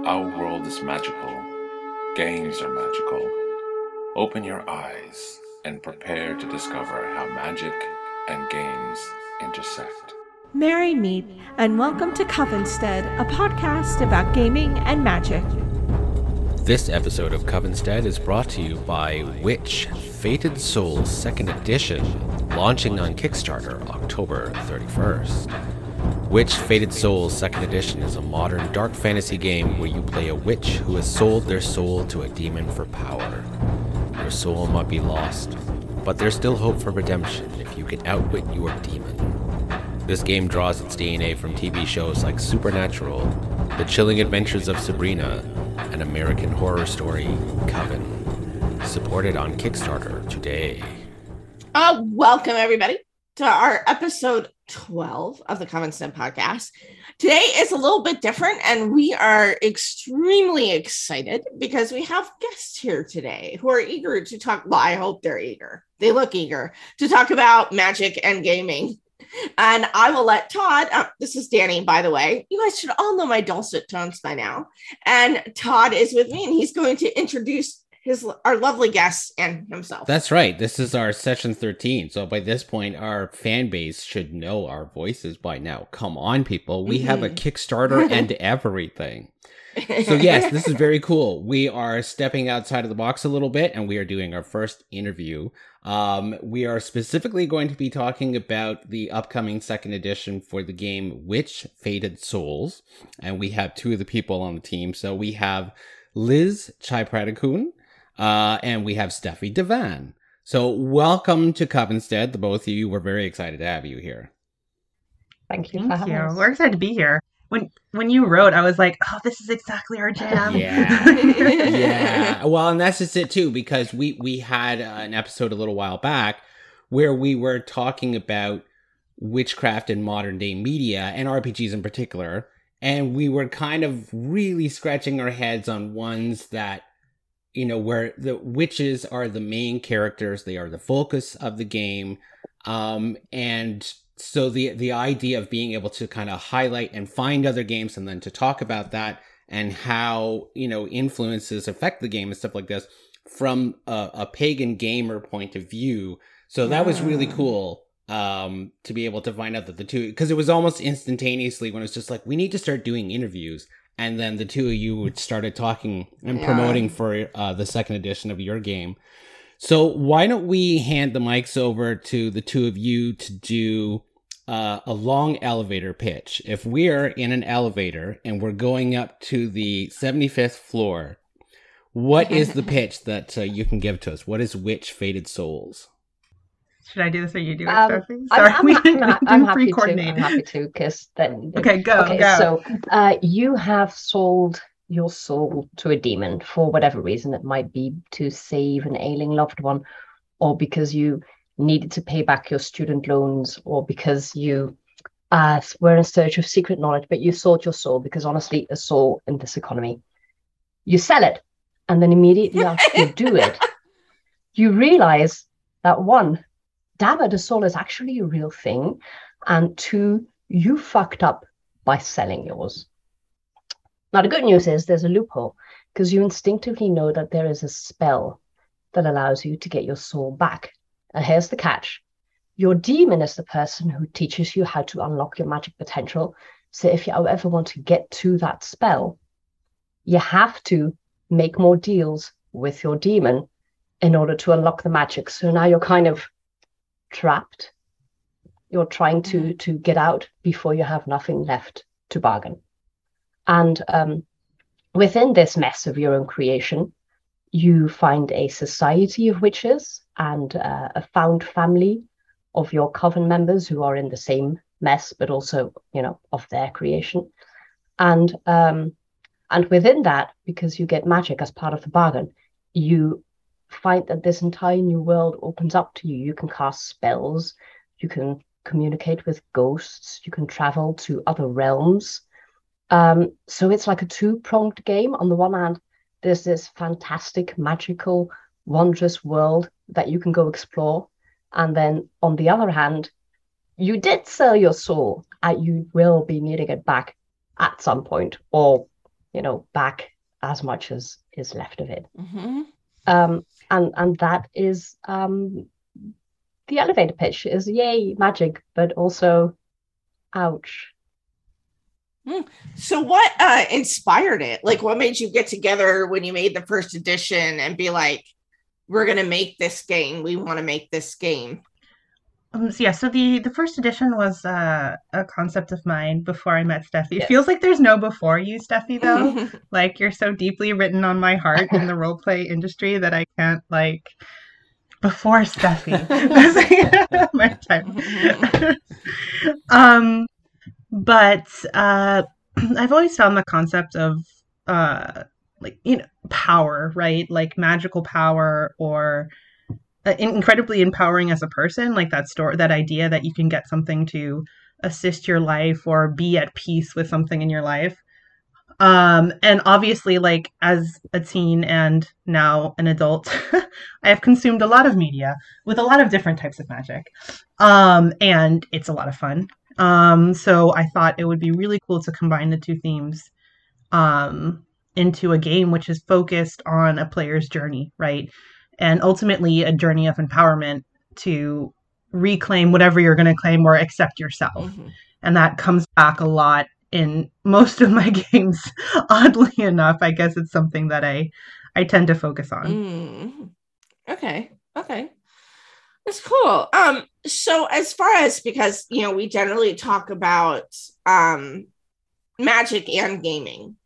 Our world is magical. Games are magical. Open your eyes and prepare to discover how magic and games intersect. Merry meet and welcome to Covenstead, a podcast about gaming and magic. This episode of Covenstead is brought to you by Witch Fated Souls 2nd Edition, launching on Kickstarter October 31st. Witch Fated Souls 2nd Edition is a modern dark fantasy game where you play a witch who has sold their soul to a demon for power. Your soul might be lost, but there's still hope for redemption if you can outwit your demon. This game draws its DNA from TV shows like Supernatural, The Chilling Adventures of Sabrina, and American Horror Story Coven. Supported on Kickstarter today. Welcome everybody to our episode 12 of the Covenstead podcast. Today is a little bit different and we are extremely excited because we have guests here today who are eager to talk. Well, I hope they're eager. They look eager to talk about magic and gaming. And I will let Todd, this is Danny, by the way. You guys should all know my dulcet tones by now. And Todd is with me and he's going to introduce our lovely guests and himself. That's right. This is our session 13. So by this point, our fan base should know our voices by now. Come on, people. We have a Kickstarter and everything. So yes, this is very cool. We are stepping outside of the box a little bit and we are doing our first interview. We are specifically going to be talking about the upcoming 2nd edition for the game Witch Fated Souls. And we have two of the people on the team. So we have Liz Chai-Pradikun, and we have Steffi Devan. So welcome to Covenstead. The both of you. We're very excited to have you here. Thank you. Thank you. We're excited to be here. When you wrote, I was like, oh, this is exactly our jam. Yeah. Well, and that's just it too, because we had an episode a little while back where we were talking about witchcraft in modern day media and RPGs in particular. And we were kind of really scratching our heads on ones that, you know, where the witches are the main characters. They are the focus of the game. And so the idea of being able to kind of highlight and find other games and then to talk about that and how, you know, influences affect the game and stuff like this from a pagan gamer point of view. So that was really cool to be able to find out that the two, because it was almost instantaneously when it was just like, we need to start doing interviews. And then the two of you started talking and promoting for the 2nd edition of your game. So why don't we hand the mics over to the two of you to do a long elevator pitch. If we're in an elevator and we're going up to the 75th floor, what is the pitch that you can give to us? What is Witch Fated Souls? Should I do this or you do it, Steffi? Sorry, I'm happy to, because then... Okay, go. So you have sold your soul to a demon for whatever reason. It might be to save an ailing loved one, or because you needed to pay back your student loans, or because you were in search of secret knowledge, but you sold your soul because honestly, a soul in this economy, you sell it, and then immediately after you do it, you realize that one, damn it, a soul is actually a real thing, and two, you fucked up by selling yours. Now, the good news is there's a loophole, because you instinctively know that there is a spell that allows you to get your soul back. And here's the catch. Your demon is the person who teaches you how to unlock your magic potential. So if you ever want to get to that spell, you have to make more deals with your demon in order to unlock the magic. So now you're kind of trapped. You're trying to get out before you have nothing left to bargain. And within this mess of your own creation, you find a society of witches and a found family of your coven members who are in the same mess, but also, you know, of their creation. And within that, because you get magic as part of the bargain, you find that this entire new world opens up to you. You can cast spells, you can communicate with ghosts, you can travel to other realms. So it's like a two-pronged game. On the one hand, there's this fantastic, magical, wondrous world that you can go explore. And then on the other hand, you did sell your soul and you will be needing it back at some point, or back as much as is left of it. Mm-hmm. And that is the elevator pitch is yay magic, but also ouch. So what inspired it? Like, what made you get together when you made the first edition and be like, we're going to make this game. We want to make this game. So the first edition was a concept of mine before I met Steffi. Yeah. It feels like there's no before you, Steffi, though. Like, you're so deeply written on my heart in the roleplay industry that I can't, like, before Steffi. That's like my time. But I've always found the concept of power, right? Like magical power, or incredibly empowering as a person, like that idea that you can get something to assist your life or be at peace with something in your life. And obviously, like, as a teen and now an adult, I have consumed a lot of media with a lot of different types of magic. And it's a lot of fun. So I thought it would be really cool to combine the two themes into a game which is focused on a player's journey, right? And ultimately a journey of empowerment to reclaim whatever you're going to claim or accept yourself. Mm-hmm. And that comes back a lot in most of my games. Oddly enough, I guess it's something that I tend to focus on. Okay. That's cool. So as far as, because, we generally talk about magic and gaming.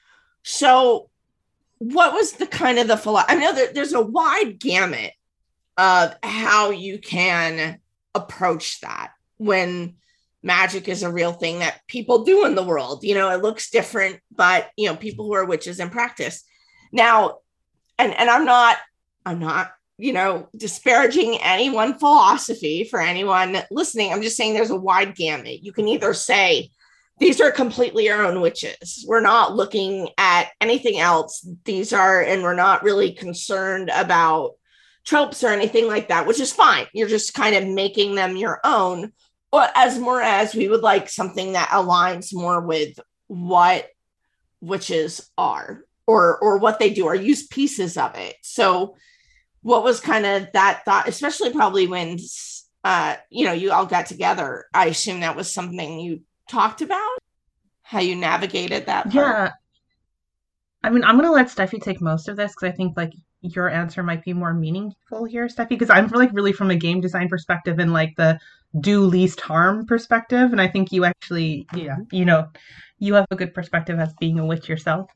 So what was the kind of I know that there's a wide gamut of how you can approach that when magic is a real thing that people do in the world. It looks different, but, people who are witches in practice. Now, and I'm not, disparaging any one philosophy for anyone listening. I'm just saying there's a wide gamut. You can either say, these are completely our own witches. We're not looking at anything else. And we're not really concerned about tropes or anything like that, which is fine. You're just kind of making them your own. But as we would like something that aligns more with what witches are or what they do, or use pieces of it. So what was kind of that thought, especially probably when, you all got together? I assume that was something you talked about, how you navigated that part. Yeah. I mean, I'm going to let Steffi take most of this because I think, like, your answer might be more meaningful here, Steffi, because I'm really from a game design perspective and like the do least harm perspective. And I think you actually, you have a good perspective as being a witch yourself.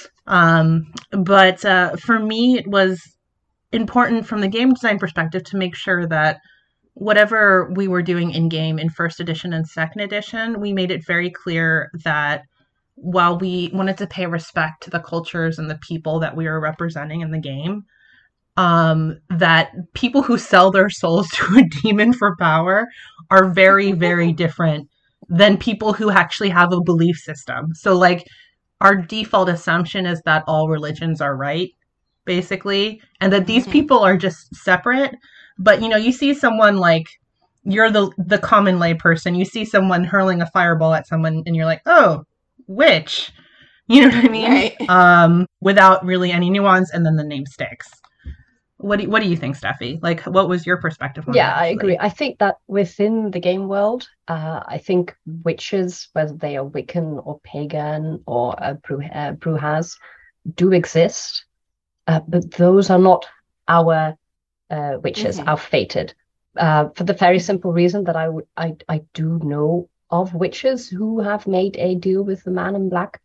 But for me, it was important from the game design perspective to make sure that whatever we were doing in game in first edition and second edition, we made it very clear that while we wanted to pay respect to the cultures and the people that we were representing in the game, that people who sell their souls to a demon for power are very, very different than people who actually have a belief system. So, like, our default assumption is that all religions are right, basically, and that these people are just separate. But, you see someone like, you're the common lay person, you see someone hurling a fireball at someone and you're like, oh, witch. You know what I mean? Right. Without really any nuance, and then the name sticks. What do you think, Steffi? Like, what was your perspective on that? I agree. I think that within the game world, I think witches, whether they are Wiccan or pagan or Brujas, do exist, but those are not our witches, our fated. For the very simple reason that I do know of witches who have made a deal with the man in black,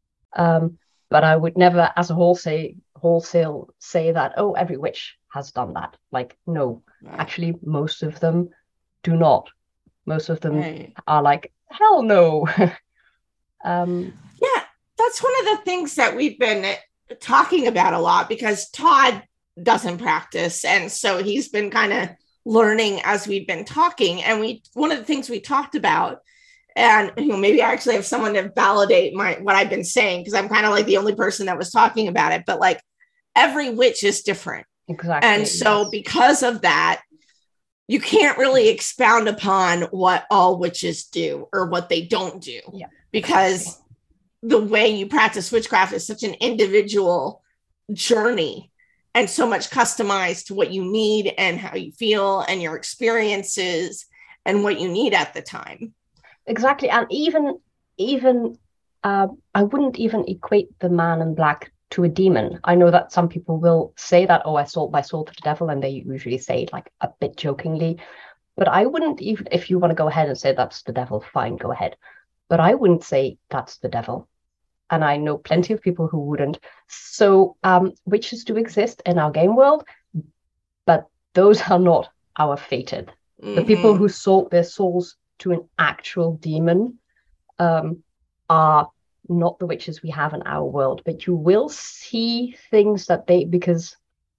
but I would never, as a wholesale say that, oh, every witch has done that. Like, no, actually, most of them do not. Most of them are like, hell no. Yeah, that's one of the things that we've been talking about a lot, because Todd doesn't practice, and so he's been kind of learning as we've been talking. And one of the things we talked about, and maybe I actually have someone to validate what I've been saying, because I'm kind of like the only person that was talking about it, but like every witch is different. Exactly. And so because of that, you can't really expound upon what all witches do or what they don't do, because the way you practice witchcraft is such an individual journey and so much customized to what you need and how you feel and your experiences and what you need at the time. Exactly. And even I wouldn't even equate the man in black to a demon. I know that some people will say that, oh, I sold my soul to the devil, and they usually say it like a bit jokingly. But I wouldn't, even if you want to go ahead and say that's the devil, fine, go ahead. But I wouldn't say that's the devil. And I know plenty of people who wouldn't. So witches do exist in our game world, but those are not our fated. Mm-hmm. The people who sold their souls to an actual demon are not the witches we have in our world. But you will see things that because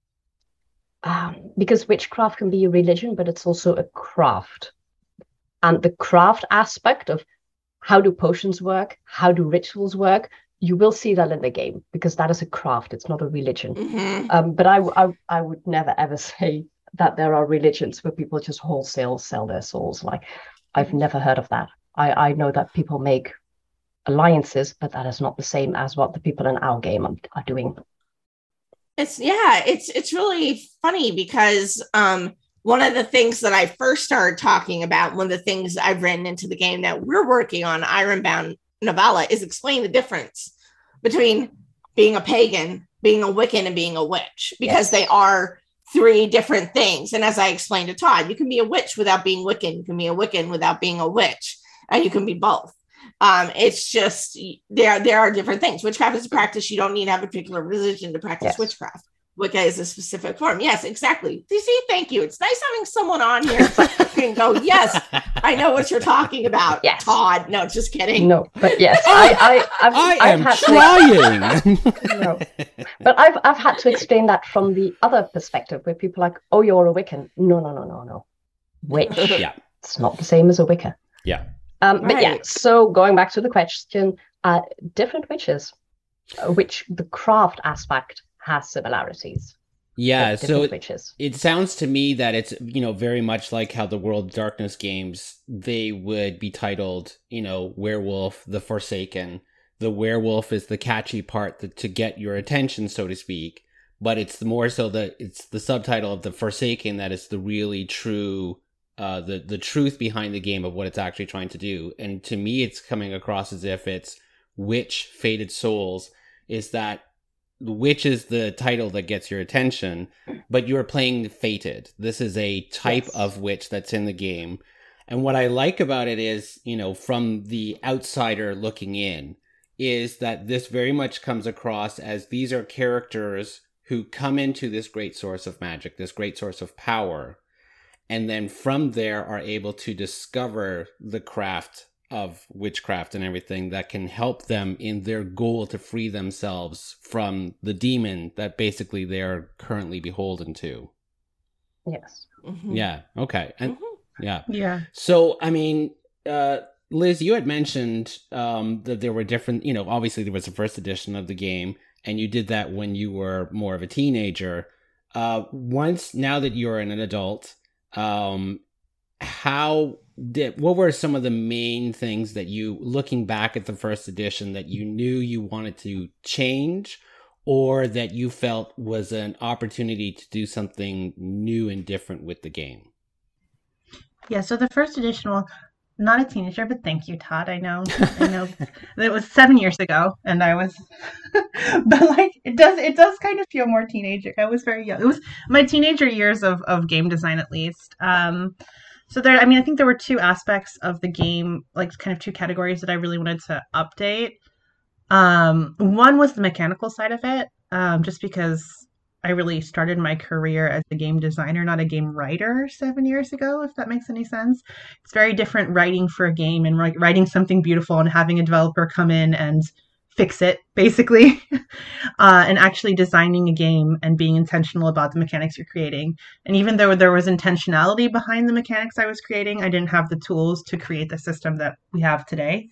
witchcraft can be a religion, but it's also a craft. And the craft aspect of how do potions work, how do rituals work, you will see that in the game, because that is a craft, it's not a religion. Mm-hmm. But I would never ever say that there are religions where people just wholesale sell their souls. Like, I've never heard of that. I know that people make alliances, but that is not the same as what the people in our game are doing. It's really funny because one of the things that I first started talking about, one of the things I've written into the game that we're working on, Ironbound Novella, is explain the difference between being a pagan, being a Wiccan, and being a witch, because they are three different things. And as I explained to Todd, you can be a witch without being Wiccan, you can be a Wiccan without being a witch, and you can be both. It's just there are different things. Witchcraft is a practice. You don't need to have a particular religion to practice witchcraft. Wicca is a specific form. Yes, exactly. You see, thank you. It's nice having someone on here who can go, yes, I know what you're talking about, Todd. No, just kidding. No, but yes, I am trying. No, but I've had to explain that from the other perspective, where people are like, oh, you're a Wiccan. No. Witch. It's not the same as a Wicca. Yeah. But so going back to the question, different witches, which the craft aspect has similarities. Yeah, so it sounds to me that it's, very much like how the World of Darkness games, they would be titled, Werewolf, the Forsaken. The werewolf is the catchy part to get your attention, so to speak. But it's more so that it's the subtitle of the Forsaken that is the really true, the truth behind the game of what it's actually trying to do. And to me, it's coming across as if it's Witch, Fated Souls, is that the witch is the title that gets your attention, but you're playing the Fated. This is a type of witch that's in the game. And what I like about it is, from the outsider looking in, is that this very much comes across as these are characters who come into this great source of magic, this great source of power, and then from there are able to discover the craft of witchcraft and everything that can help them in their goal to free themselves from the demon that basically they're currently beholden to. Yes. Mm-hmm. Yeah. Okay. And yeah. So, I mean, Liz, you had mentioned that there were different, obviously there was the first edition of the game, and you did that when you were more of a teenager. Now that you're an adult, what were some of the main things that you, looking back at the first edition, that you knew you wanted to change, or that you felt was an opportunity to do something new and different with the game? Yeah, so the first edition, well, not a teenager, but thank you, Todd. I know it was 7 years ago, and I was, but it does kind of feel more teenager. I was very young. It was my teenager years of game design, at least. So I think there were two aspects of the game, like kind of two categories that I really wanted to update. One was the mechanical side of it, just because I really started my career as a game designer, not a game writer 7 years ago, if that makes any sense. It's very different writing for a game and writing something beautiful and having a developer come in and fix it, basically, and actually designing a game and being intentional about the mechanics you're creating. And even though there was intentionality behind the mechanics I was creating, I didn't have the tools to create the system that we have today.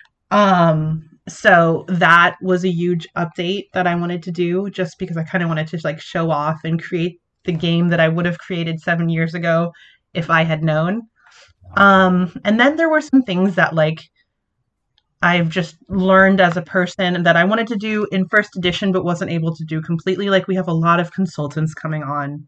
So that was a huge update that I wanted to do, just because I kind of wanted to show off and create the game that I would have created 7 years ago if I had known. And then there were some things that I've just learned as a person that I wanted to do in first edition, but wasn't able to do completely. Like, we have a lot of consultants coming on.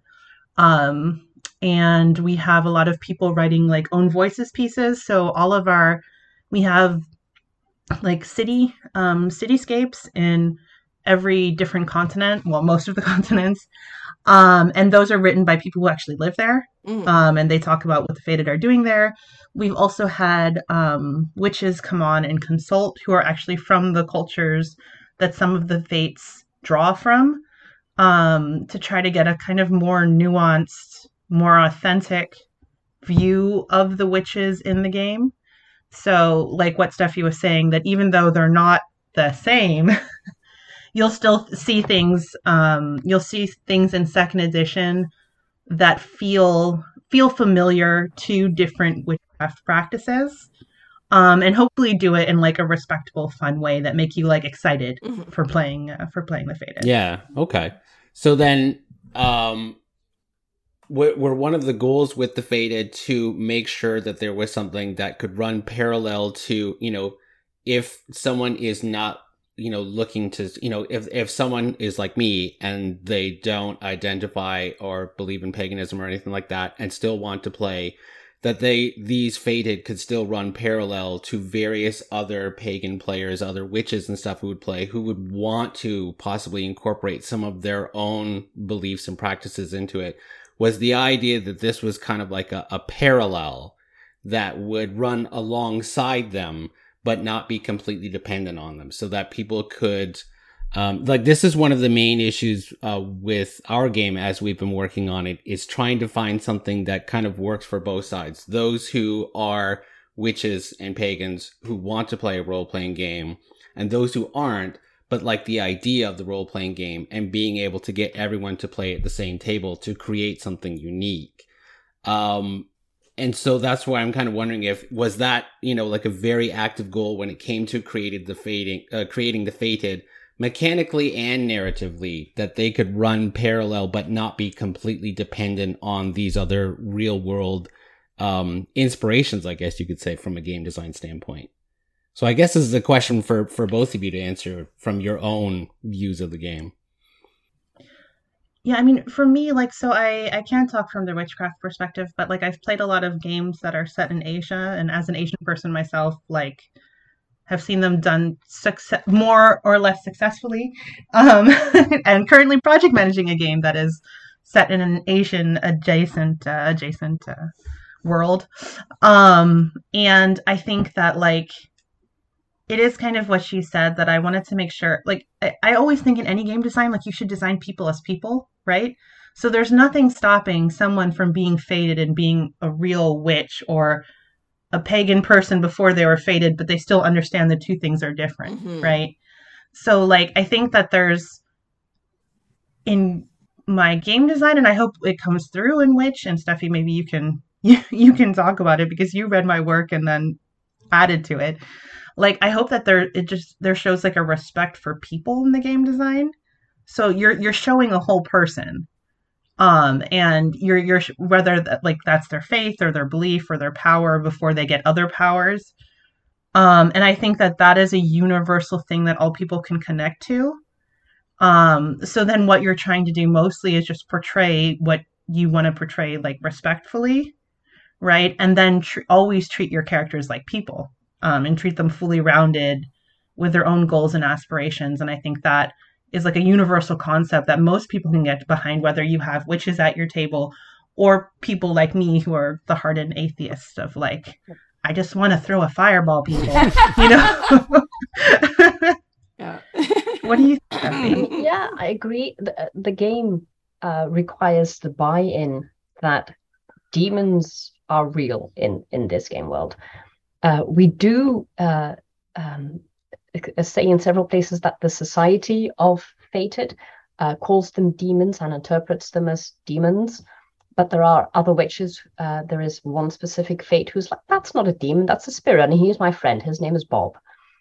And we have a lot of people writing like own voices pieces. So we have like cityscapes in every different continent. Well, most of the continents. And those are written by people who actually live there. And they talk about what the Fated are doing there. We've also had witches come on and consult who are actually from the cultures that some of the Fates draw from, to try to get a kind of more nuanced, more authentic view of the witches in the game. So, like what Steffi was saying, that even though they're not the same, you'll still see things. You'll see things in second edition that feel familiar to different witchcraft practices, and hopefully do it in like a respectable, fun way that make you like excited for playing the Fated. Yeah. Okay. So then, were one of the goals with the Fated to make sure that there was something that could run parallel to, if someone is not, looking to, if someone is like me and they don't identify or believe in paganism or anything like that and still want to play, that these Fated could still run parallel to various other pagan players, other witches and stuff who would play, who would want to possibly incorporate some of their own beliefs and practices into it. Was the idea that this was kind of like a parallel that would run alongside them, but not be completely dependent on them, so that people could, this is one of the main issues with our game as we've been working on it, is trying to find something that kind of works for both sides. Those who are witches and pagans who want to play a role-playing game, and those who aren't, but like the idea of the role-playing game and being able to get everyone to play at the same table to create something unique. And so that's why I'm kind of wondering was that, like a very active goal when it came to creating the Fated, mechanically and narratively, that they could run parallel but not be completely dependent on these other real world inspirations, I guess you could say, from a game design standpoint. So I guess this is a question for both of you to answer from your own views of the game. Yeah, I mean, for me, like, so I can't talk from the witchcraft perspective, but like I've played a lot of games that are set in Asia, and as an Asian person myself, like, have seen them done more or less successfully, and currently project managing a game that is set in an Asian adjacent world, and I think that like it is kind of what she said, that I wanted to make sure, like, I always think in any game design, like, you should design people as people, right? So there's nothing stopping someone from being fated and being a real witch or a pagan person before they were fated, but they still understand the two things are different, right? So, like, I think that there's, in my game design, and I hope it comes through in Witch, and Steffi, maybe you can talk about it because you read my work and then added to it. Like, I hope that there shows like a respect for people in the game design. So you're showing a whole person, and you're whether like that's their faith or their belief or their power before they get other powers. And I think that is a universal thing that all people can connect to. So then what you're trying to do mostly is just portray what you want to portray, like, respectfully, right? And then always treat your characters like people. And treat them fully rounded with their own goals and aspirations. And I think that is like a universal concept that most people can get behind, whether you have witches at your table or people like me who are the hardened atheists of like, I just want to throw a fireball, people, Yeah. What do you think? Yeah, I agree. The game requires the buy-in that demons are real in this game world. We do say in several places that the Society of Fated calls them demons and interprets them as demons, but there are other witches. There is one specific Fate who's like, that's not a demon, that's a spirit, and he is my friend. His name is Bob.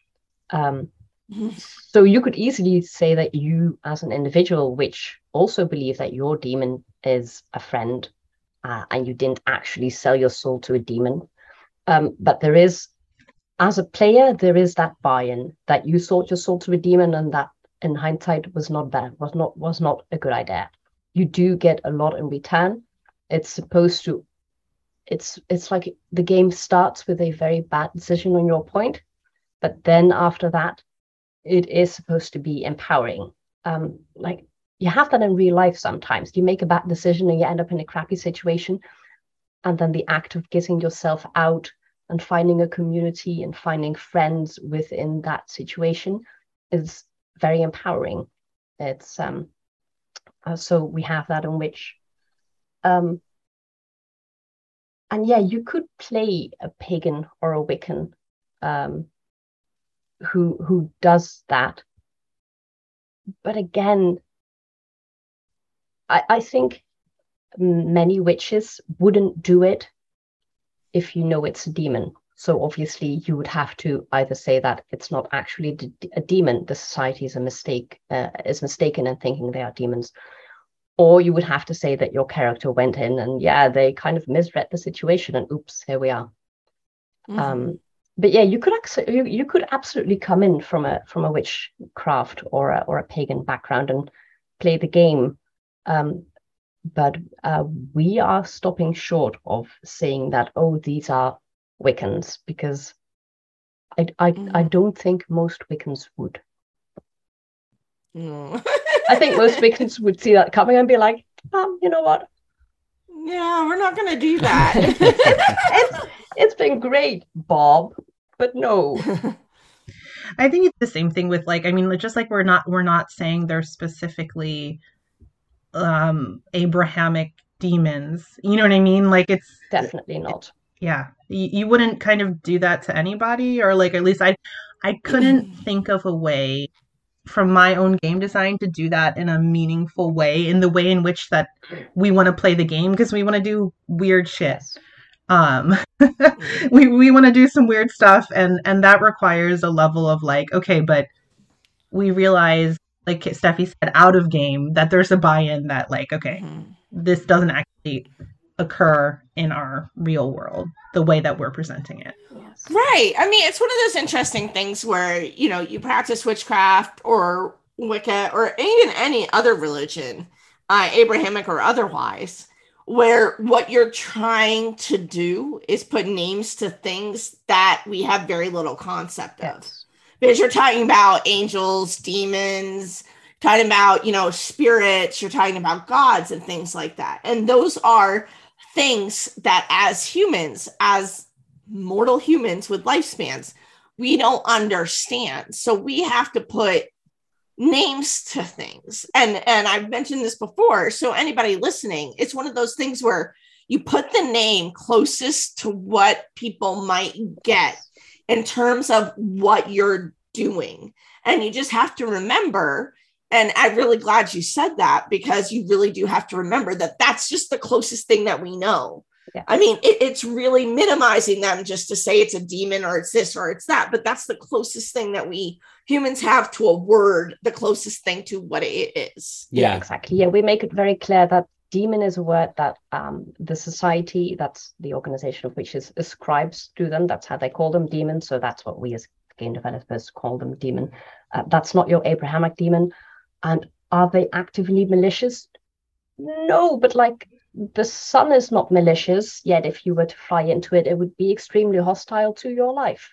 So you could easily say that you, as an individual witch, also believe that your demon is a friend, and you didn't actually sell your soul to a demon. But there is as a player, there is that buy-in that you sold your soul to a demon, and that in hindsight was not bad, was not a good idea. You do get a lot in return. It's supposed to, it's like the game starts with a very bad decision on your point, but then after that, it is supposed to be empowering. Like you have that in real life sometimes. You make a bad decision and you end up in a crappy situation, and then the act of getting yourself out and finding a community and finding friends within that situation is very empowering. It's so we have that in which and yeah, you could play a pagan or a Wiccan who does that. But again, I think many witches wouldn't do it if you know it's a demon. So obviously you would have to either say that it's not actually a demon, the society is mistaken in thinking they are demons, or you would have to say that your character went in and they kind of misread the situation and oops, here we are. Mm-hmm. But yeah, you could absolutely come in from a witchcraft or a pagan background and play the game. But we are stopping short of saying that, oh, these are Wiccans, because I don't think most Wiccans would. No. I think most Wiccans would see that coming and be like, you know what? Yeah, we're not going to do that. It's been great, Bob, but no. I think it's the same thing with just like we're not saying they're specifically Abrahamic demons. You know what I mean? Like it's definitely not. Yeah. You wouldn't kind of do that to anybody, or like at least I couldn't think of a way from my own game design to do that in a meaningful way, in the way in which that we want to play the game, because we want to do weird shit. Yes. We want to do some weird stuff, and that requires a level of like, okay, but we realize, like Steffi said, out of game, that there's a buy-in that like, okay, this doesn't actually occur in our real world the way that we're presenting it. Yes. Right. I mean, it's one of those interesting things where, you practice witchcraft or Wicca or even any other religion, Abrahamic or otherwise, where what you're trying to do is put names to things that we have very little concept of. Yes. Because you're talking about angels, demons, talking about, spirits, you're talking about gods and things like that. And those are things that as humans, as mortal humans with lifespans, we don't understand. So we have to put names to things. And I've mentioned this before. So anybody listening, it's one of those things where you put the name closest to what people might get in terms of what you're doing. And you just have to remember, and I'm really glad you said that, because you really do have to remember that that's just the closest thing that we know. Yeah. I mean, it's really minimizing them just to say it's a demon or it's this or it's that, but that's the closest thing that we humans have to a word, the closest thing to what it is. Yeah, exactly. Yeah, we make it very clear that demon is a word that the society, that's the organization of witches, ascribes to them. That's how they call them, demons. So that's what we as game developers call them, demon. That's not your Abrahamic demon. And are they actively malicious? No, but like the sun is not malicious, yet if you were to fly into it, it would be extremely hostile to your life.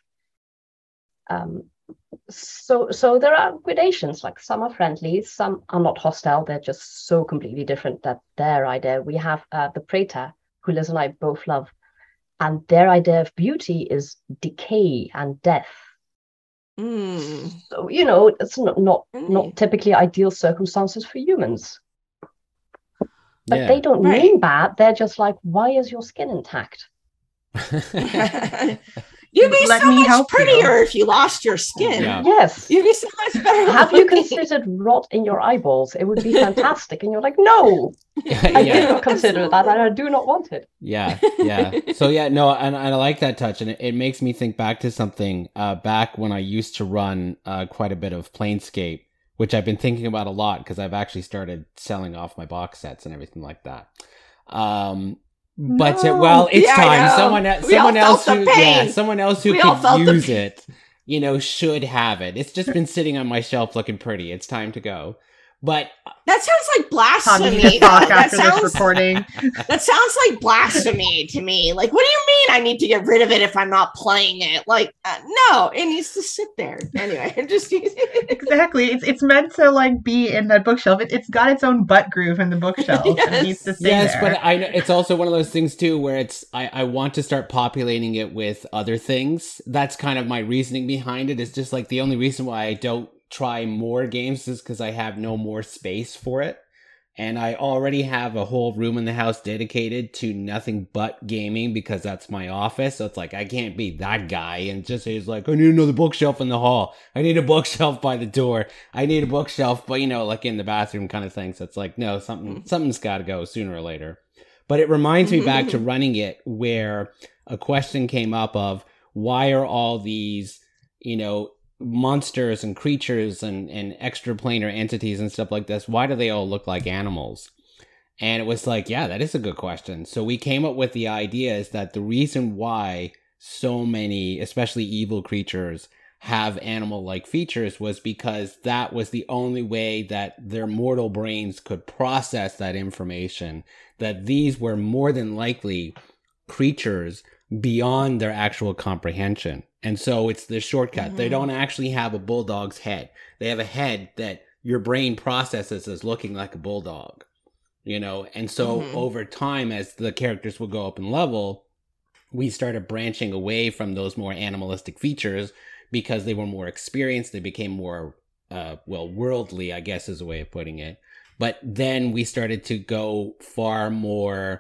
So there are gradations, like some are friendly, some are not hostile, they're just so completely different that their idea, we have the Praetor, who Liz and I both love, and their idea of beauty is decay and death. So, it's not typically ideal circumstances for humans. But they don't mean bad. They're just like, why is your skin intact? You'd be so much prettier if you lost your skin. Yeah. Yes. You'd be so much better. Have you considered rot in your eyeballs? It would be fantastic. And you're like, no, I do not consider that, and I do not want it. Yeah. So and I like that touch, and it makes me think back to something back when I used to run quite a bit of Planescape, which I've been thinking about a lot because I've actually started selling off my box sets and everything like that. But No. well, it's Yeah, I time. know. Someone We all else felt who the pain. someone else who We all felt could the use pain. it, should have it. It's just been sitting on my shelf looking pretty. It's time to go. But That sounds like Tom, you need blasphemy. to talk though. That after this sounds recording. that sounds like blasphemy to me. Like, what do you mean I need to get rid of it if I'm not playing it? Like, no, it needs to sit there. Anyway, I'm just Exactly. It's meant to like be in that bookshelf. It's got its own butt groove in the bookshelf, and Yes. it needs to stay yes, there. but I know it's also one of those things too where I want to start populating it with other things. That's kind of my reasoning behind it. It's just like the only reason why I don't try more games is because I have no more space for it. And I already have a whole room in the house dedicated to nothing but gaming because that's my office. So it's like, I can't be that guy and just say, it's like, I need another bookshelf in the hall. I need a bookshelf by the door. I need a bookshelf, but like in the bathroom kind of thing. So it's like, no, something's got to go sooner or later. But it reminds me back to running it where a question came up of why are all these, monsters and creatures and extraplanar entities and stuff like this, why do they all look like animals? And it was like, yeah, that is a good question. So we came up with the idea is that the reason why so many, especially evil creatures, have animal-like features was because that was the only way that their mortal brains could process that information, that these were more than likely creatures beyond their actual comprehension. And so it's the shortcut. Mm-hmm. They don't actually have a bulldog's head. They have a head that your brain processes as looking like a bulldog, And so over time, as the characters would go up in level, we started branching away from those more animalistic features because they were more experienced. They became more, worldly, I guess is a way of putting it. But then we started to go far more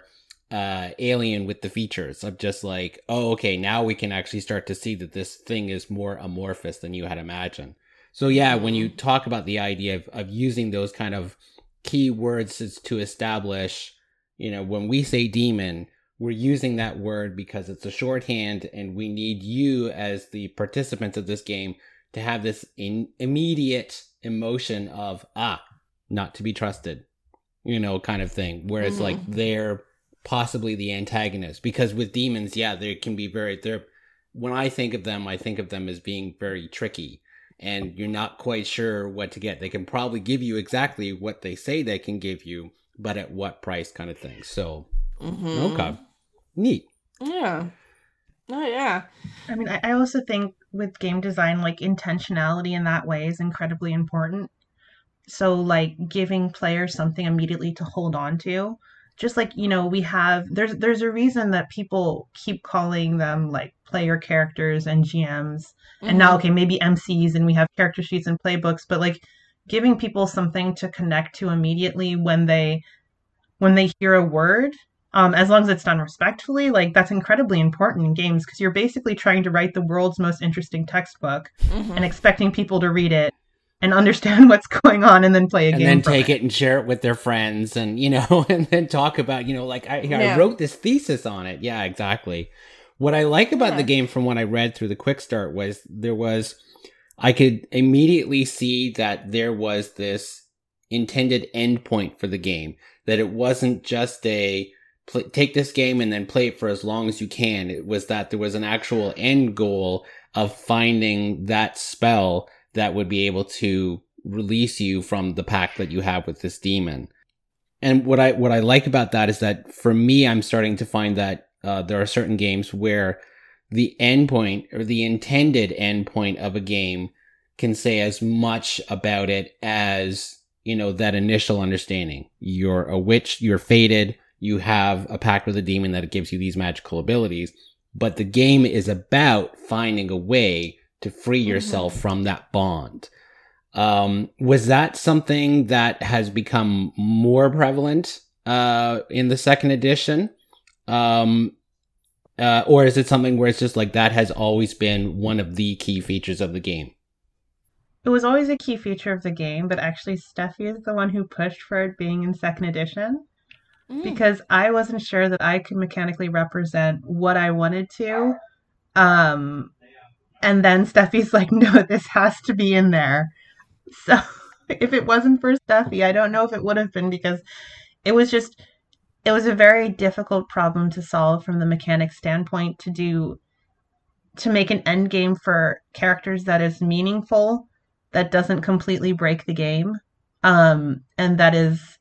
alien with the features of just like, oh, okay, now we can actually start to see that this thing is more amorphous than you had imagined. So yeah, when you talk about the idea of using those kind of key words to establish, when we say demon, we're using that word because it's a shorthand and we need you as the participants of this game to have this immediate emotion of, not to be trusted, kind of thing, where it's like they're possibly the antagonist. Because with demons, yeah, they can be when I think of them as being very tricky and you're not quite sure what to get. They can probably give you exactly what they say they can give you, but at what price kind of thing. So, okay. Neat. Yeah. Oh, yeah. I mean, I also think with game design, like intentionality in that way is incredibly important. So like giving players something immediately to hold on to. Just like, we have, there's a reason that people keep calling them like player characters and GMs. And now, okay, maybe MCs and we have character sheets and playbooks, but like giving people something to connect to immediately when they hear a word, as long as it's done respectfully, like that's incredibly important in games because you're basically trying to write the world's most interesting textbook and expecting people to read it and understand what's going on and then play a game. And then take it and share it with their friends and, and then talk about, like, I wrote this thesis on it. Yeah, exactly. What I like about the game from what I read through the quick start was I could immediately see that there was this intended endpoint for the game, that it wasn't just take this game and then play it for as long as you can. It was that there was an actual end goal of finding that spell that would be able to release you from the pact that you have with this demon. And what I like about that is that for me, I'm starting to find that there are certain games where the endpoint or the intended endpoint of a game can say as much about it as, that initial understanding. You're a witch, you're fated, you have a pact with a demon that gives you these magical abilities, but the game is about finding a way to free yourself from that bond. Was that something that has become more prevalent in the second edition? Or is it something where it's just like that has always been one of the key features of the game? It was always a key feature of the game, but actually Steffi is the one who pushed for it being in second edition because I wasn't sure that I could mechanically represent what I wanted to. And then Steffi's like, no, this has to be in there. So if it wasn't for Steffi, I don't know if it would have been because it was just, it was a very difficult problem to solve from the mechanics standpoint to make an end game for characters that is meaningful, that doesn't completely break the game, and that is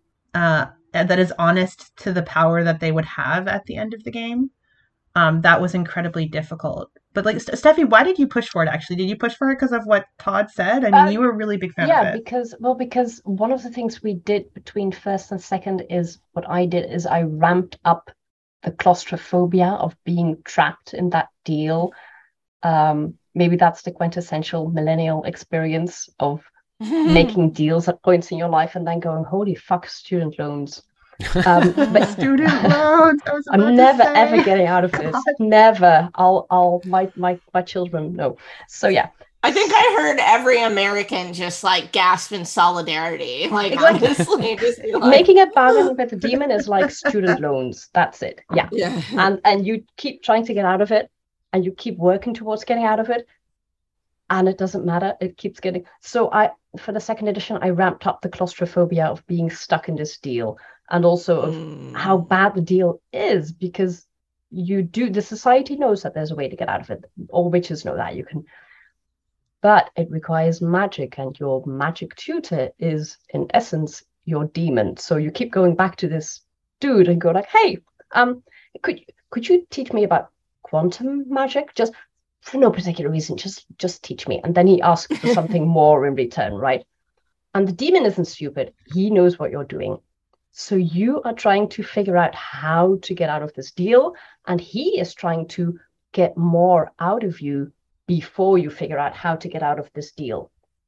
honest to the power that they would have at the end of the game. That was incredibly difficult. But like, Steffi, why did you push for it? Actually, did you push for it because of what Todd said? I mean, you were a really big fan of it. Because one of the things we did between first and second is what I did is I ramped up the claustrophobia of being trapped in that deal. Maybe that's the quintessential millennial experience of making deals at points in your life and then going, holy fuck, student loans. But student loans. I'm never ever getting out of this. Never. My children know. So yeah. I think I heard every American just like gasp in solidarity. Like honestly, just like... making a bargain with a demon is like student loans. That's it. Yeah. And you keep trying to get out of it, and you keep working towards getting out of it, and it doesn't matter. It keeps getting. So for the second edition, I ramped up the claustrophobia of being stuck in this deal. And also of how bad the deal is, because the society knows that there's a way to get out of it. All witches know that you can, but it requires magic, and your magic tutor is in essence your demon. So you keep going back to this dude and go like, hey, could you teach me about quantum magic? Just for no particular reason, just teach me. And then he asks for something more in return, right? And the demon isn't stupid. He knows what you're doing. So you are trying to figure out how to get out of this deal, and he is trying to get more out of you before you figure out how to get out of this deal,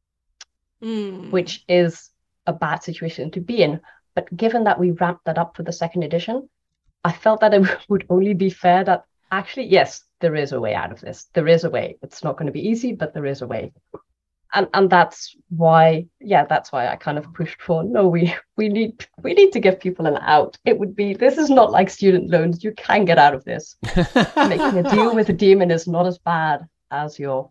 which is a bad situation to be in. But given that we ramped that up for the second edition, I felt that it would only be fair that actually, yes, there is a way out of this. There is a way. It's not going to be easy, but there is a way. And that's why I kind of pushed for, no, we need to give people an out. It would be, this is not like student loans. You can get out of this. Making a deal with a demon is not as bad as your...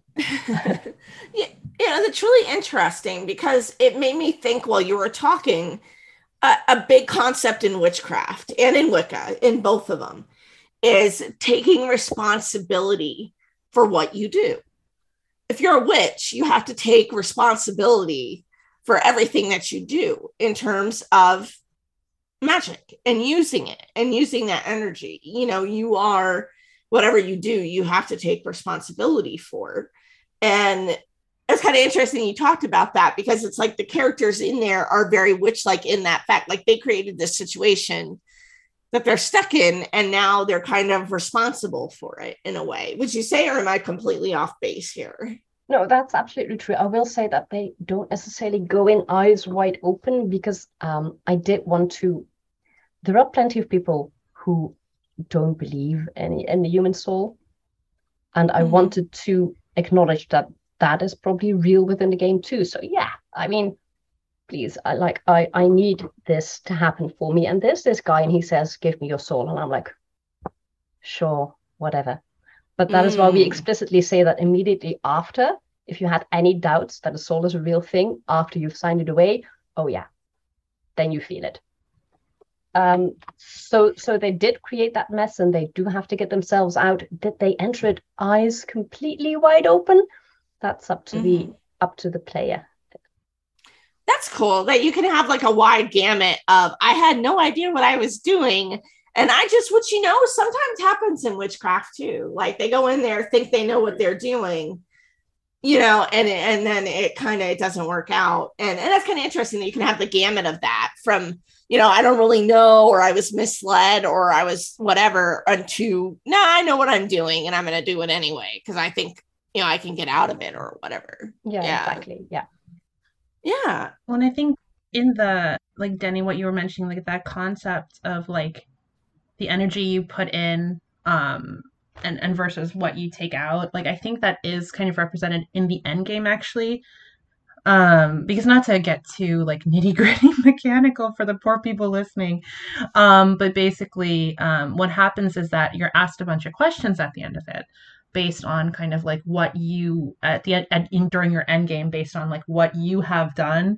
That's really interesting, because it made me think while you were talking, a big concept in witchcraft and in Wicca, in both of them, is taking responsibility for what you do. If you're a witch, you have to take responsibility for everything that you do in terms of magic and using it and using that energy. You are, whatever you do, you have to take responsibility for. And it's kind of interesting you talked about that, because it's like the characters in there are very witch-like in that fact. Like they created this situation that they're stuck in, and now they're kind of responsible for it in a way. Would you say, or am I completely off base here? No, that's absolutely true. I will say that they don't necessarily go in eyes wide open, because I did want to... There are plenty of people who don't believe in the human soul, and I wanted to acknowledge that that is probably real within the game too. So yeah, I mean, please, I need this to happen for me. And there's this guy, and he says, give me your soul. And I'm like, sure, whatever. But that is why we explicitly say that immediately after, if you had any doubts that a soul is a real thing, after you've signed it away, oh yeah, then you feel it. So they did create that mess, and they do have to get themselves out. Did they enter it eyes completely wide open? That's up to the player. That's cool that you can have like a wide gamut of, I had no idea what I was doing, and which sometimes happens in witchcraft too. Like they go in there, think they know what they're doing, and then it doesn't work out. And that's kind of interesting that you can have the gamut of that from, I don't really know, or I was misled, or I was whatever, to, no, I know what I'm doing and I'm going to do it anyway, because I think, I can get out of it or whatever. Yeah, exactly. Yeah. Yeah. Well, and I think in the, like, Denny, what you were mentioning, like that concept of like the energy you put in, and versus what you take out, like I think that is kind of represented in the end game actually. Because not to get too like nitty gritty mechanical for the poor people listening, but basically, what happens is that you're asked a bunch of questions at the end of it, based on kind of like what you at the end during your end game, based on like what you have done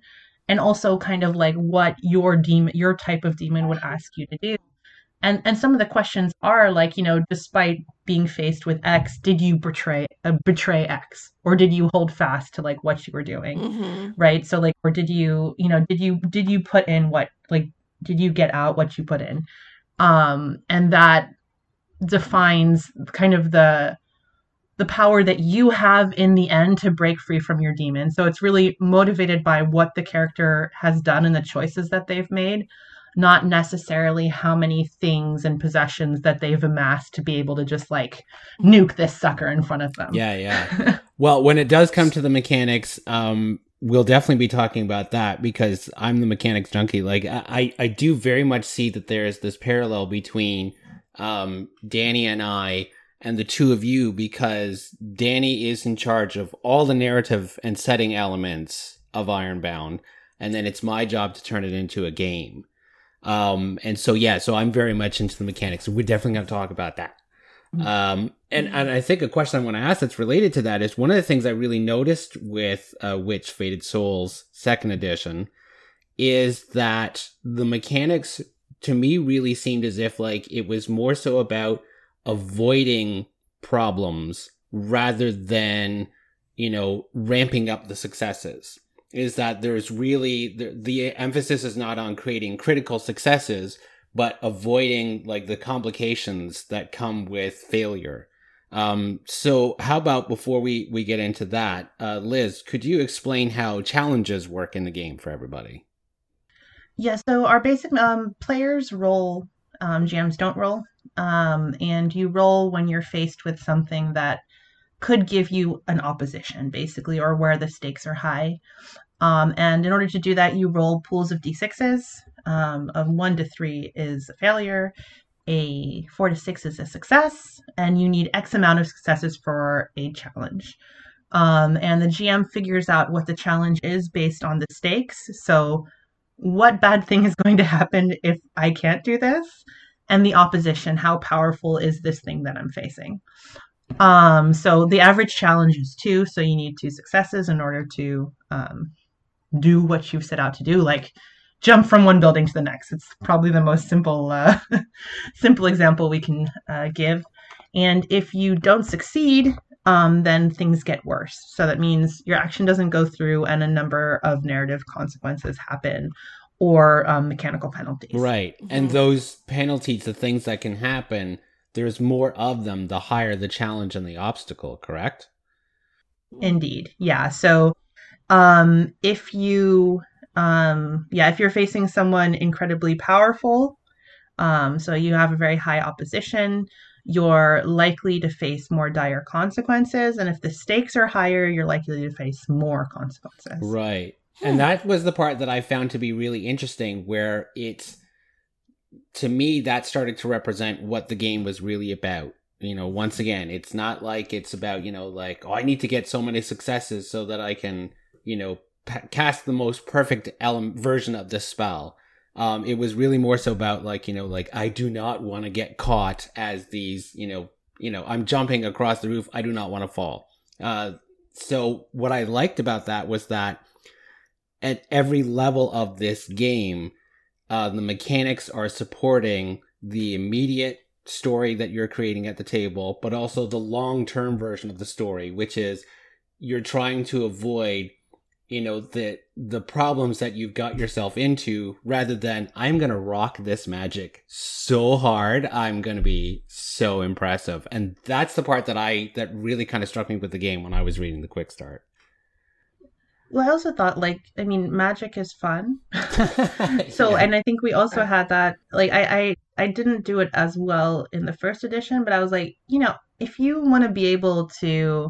and also kind of like what your type of demon would ask you to do. And some of the questions are like, despite being faced with X, did you betray X, or did you hold fast to like what you were doing, right? So like, or did you put in what, like, did you get out what you put in? And that defines kind of the power that you have in the end to break free from your demon. So it's really motivated by what the character has done and the choices that they've made, not necessarily how many things and possessions that they've amassed to be able to just like nuke this sucker in front of them. Yeah. Well, when it does come to the mechanics, we'll definitely be talking about that, because I'm the mechanics junkie. Like I do very much see that there is this parallel between Danny and I and the two of you, because Danny is in charge of all the narrative and setting elements of Ironbound, and then it's my job to turn it into a game. And so I'm very much into the mechanics. So we're definitely going to talk about that. And I think a question I want to ask that's related to that is, one of the things I really noticed with Witch Fated Souls 2nd edition is that the mechanics to me really seemed as if like it was more so about avoiding problems rather than, ramping up the successes. Is that there's really the emphasis is not on creating critical successes, but avoiding like the complications that come with failure. So how about before we get into that, Liz, could you explain how challenges work in the game for everybody? Yeah, so our basic players roll, GMs don't roll, and you roll when you're faced with something that could give you an opposition, basically, or where the stakes are high. And in order to do that, you roll pools of d6s. Of 1 to 3 is a failure, a 4 to 6 is a success, and you need X amount of successes for a challenge. And the GM figures out what the challenge is based on the stakes. So what bad thing is going to happen if I can't do this? And the opposition, how powerful is this thing that I'm facing? So the average challenge is 2, so you need 2 successes in order to do what you've set out to do, like jump from one building to the next. It's probably the most simple example we can give. And if you don't succeed, then things get worse. So that means your action doesn't go through and a number of narrative consequences happen, or mechanical penalties. Right. And those penalties, the things that can happen, there's more of them the higher the challenge and the obstacle, correct? Indeed. Yeah. So if you're facing someone incredibly powerful, so you have a very high opposition, you're likely to face more dire consequences. And if the stakes are higher, you're likely to face more consequences. Right. And that was the part that I found to be really interesting, where it's, to me, that started to represent what the game was really about. Once again, it's not like it's about, I need to get so many successes so that I can, cast the most perfect version of this spell. It was really more so about I do not want to get caught as these, I'm jumping across the roof. I do not want to fall. So what I liked about that was that at every level of this game, the mechanics are supporting the immediate story that you're creating at the table, but also the long-term version of the story, which is you're trying to avoid, the problems that you've got yourself into, rather than I'm going to rock this magic so hard, I'm going to be so impressive. And that's the part that really kind of struck me with the game when I was reading the quick start. Well, I also thought, magic is fun. So, and I think we also had that, I didn't do it as well in the first edition, but I was like, if you want to be able to,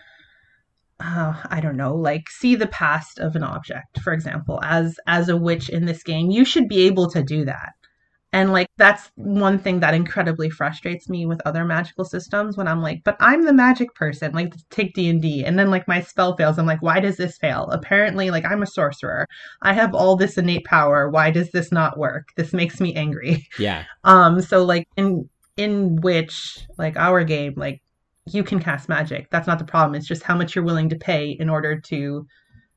I don't know, see the past of an object, for example, as a witch in this game, you should be able to do that. And that's one thing that incredibly frustrates me with other magical systems, when I'm like, but I'm the magic person, take D&D, and then my spell fails. I'm like, why does this fail? Apparently, I'm a sorcerer. I have all this innate power. Why does this not work? This makes me angry. Yeah. So in Witch, our game, you can cast magic. That's not the problem. It's just how much you're willing to pay in order to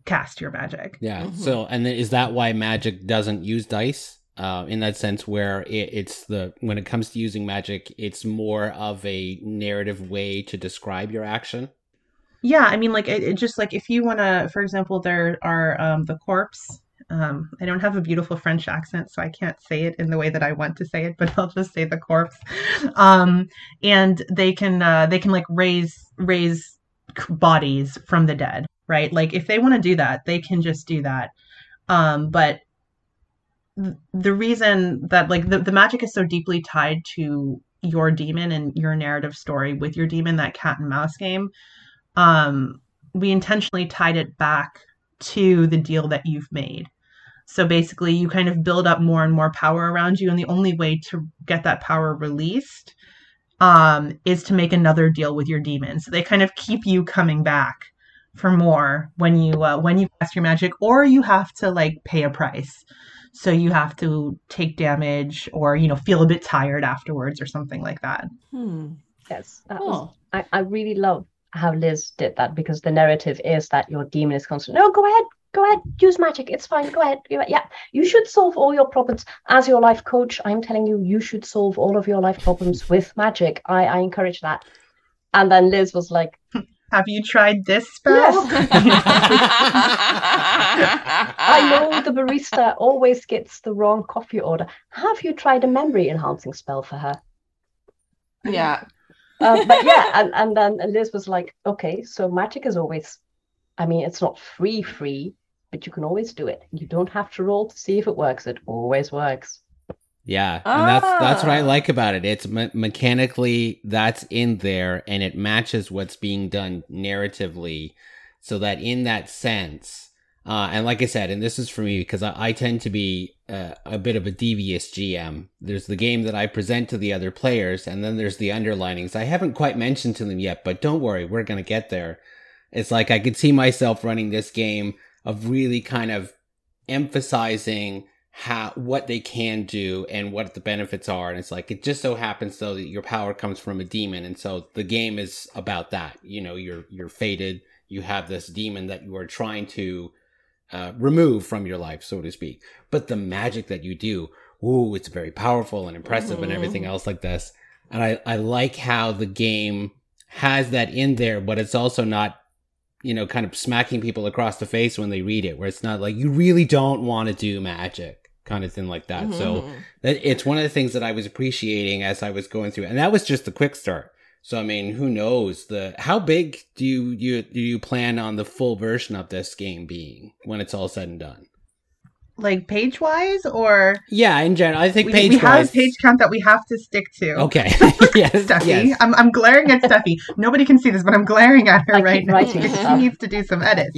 cast your magic. Yeah. So, and then is that why magic doesn't use dice? In that sense, where it's when it comes to using magic, it's more of a narrative way to describe your action. Yeah, I mean, like it just like if you want to, for example, there are the corpse. I don't have a beautiful French accent, so I can't say it in the way that I want to say it, but I'll just say the corpse. And they can like raise bodies from the dead, right? Like if they want to do that, they can just do that. But the reason that like the magic is so deeply tied to your demon and your narrative story with your demon, that cat and mouse game, we intentionally tied it back to the deal that you've made. So basically you kind of build up more and more power around you, and the only way to get that power released is to make another deal with your demon. So they kind of keep you coming back for more when you cast your magic, or you have to like pay a price. So you have to take damage or, feel a bit tired afterwards or something like that. Yes. I really love how Liz did that, because the narrative is that your demon is constant. No, go ahead, use magic. It's fine. Go ahead. Yeah, you should solve all your problems. As your life coach, I'm telling you, you should solve all of your life problems with magic. I encourage that. And then Liz was like, have you tried this spell? Yes. I know the barista always gets the wrong coffee order. Have you tried a memory enhancing spell for her? Yeah. But yeah, and then Liz was like, okay, so magic is always, I mean, it's not free, but you can always do it. You don't have to roll to see if it works. It always works. Yeah, and that's what I like about it. It's mechanically that's in there, and it matches what's being done narratively, so that in that sense, and like I said, and this is for me because I tend to be a bit of a devious GM. There's the game that I present to the other players, and then there's the underlinings. I haven't quite mentioned to them yet, but don't worry, we're going to get there. It's like I could see myself running this game of really kind of emphasizing what they can do and what the benefits are. And it's like, it just so happens though that your power comes from a demon. And so the game is about that. You're fated. You have this demon that you are trying to remove from your life, so to speak. But the magic that you do, it's very powerful and impressive and everything else like this. And I like how the game has that in there, but it's also not, kind of smacking people across the face when they read it, where it's not like, you really don't want to do magic kind of thing like that. So it's one of the things that I was appreciating as I was going through, and that was just the quick start. So I mean, who knows how big do you plan on the full version of this game being when it's all said and done? Like page wise, or yeah, in general, I think page we wise. have a page count that we have to stick to. Okay, yes, Steffi, yes. I'm glaring at Steffi. Nobody can see this, but I'm glaring at her right now. She needs to do some edits.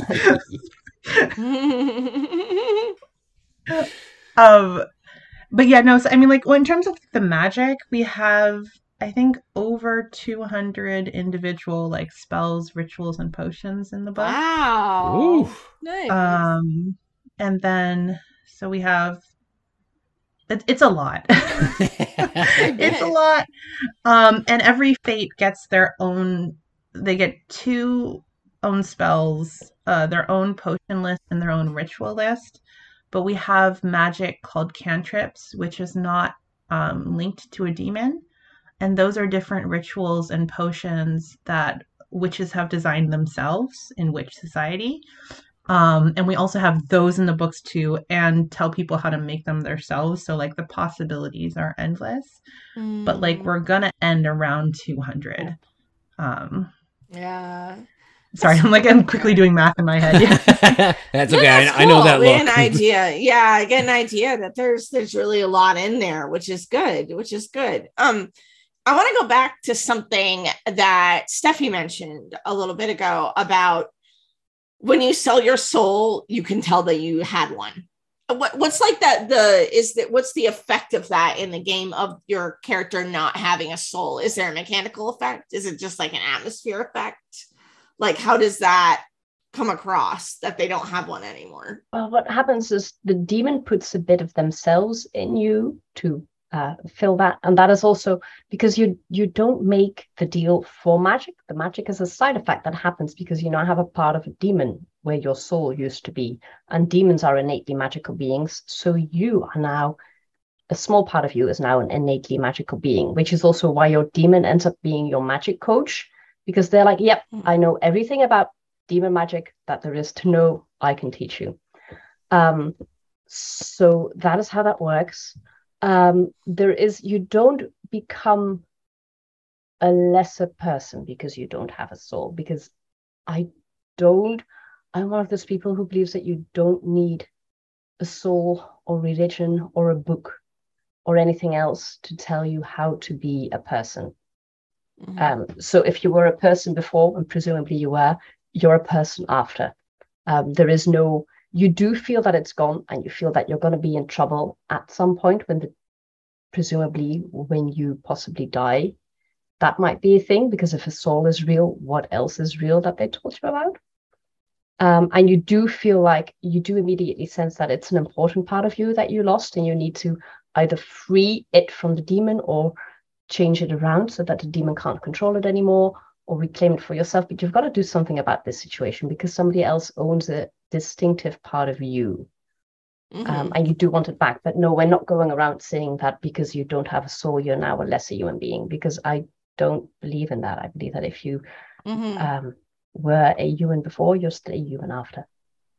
But yeah, no. So I mean, like, in terms of the magic, we have, I think, over 200 individual like spells, rituals, and potions in the book. Wow. Oof. Nice. And then so we have. It's a lot. It's a lot. And every fate gets their own. They get 2 own spells, their own potion list, and their own ritual list. But we have magic called cantrips, which is not linked to a demon. And those are different rituals and potions that witches have designed themselves in Witch Society. And we also have those in the books too, and tell people how to make them themselves. So like the possibilities are endless, but like we're gonna end around 200. Yeah. Sorry, I'm quickly doing math in my head. Yeah. That's okay. That's I know that cool. look. I get an idea. Yeah, I get an idea that there's really a lot in there, which is good. I want to go back to something that Steffi mentioned a little bit ago about when you sell your soul, you can tell that you had one. What's like that? What's the effect of that in the game of your character not having a soul? Is there a mechanical effect? Is it just like an atmosphere effect? Like, how does that come across that they don't have one anymore? Well, what happens is the demon puts a bit of themselves in you to fill that. And that is also because you don't make the deal for magic. The magic is a side effect that happens because you now have a part of a demon where your soul used to be. And demons are innately magical beings. So you are now, a small part of you is now an innately magical being, which is also why your demon ends up being your magic coach, because they're like, yep, I know everything about demon magic that there is to know. I can teach you. So that is how that works. You don't become a lesser person because you don't have a soul, because I'm one of those people who believes that you don't need a soul or religion or a book or anything else to tell you how to be a person. So if you were a person before, and presumably you're a person after. You do feel that it's gone, and you feel that you're going to be in trouble at some point presumably when you possibly die. That might be a thing, because if a soul is real, what else is real that they told you about? And you do feel like you do immediately sense that it's an important part of you that you lost, and you need to either free it from the demon or change it around so that the demon can't control it anymore, or reclaim it for yourself. But you've got to do something about this situation because somebody else owns a distinctive part of you. And you do want it back. But no, we're not going around saying that because you don't have a soul, you're now a lesser human being, because I don't believe in that. I believe that if you were a human before, you're still a human after.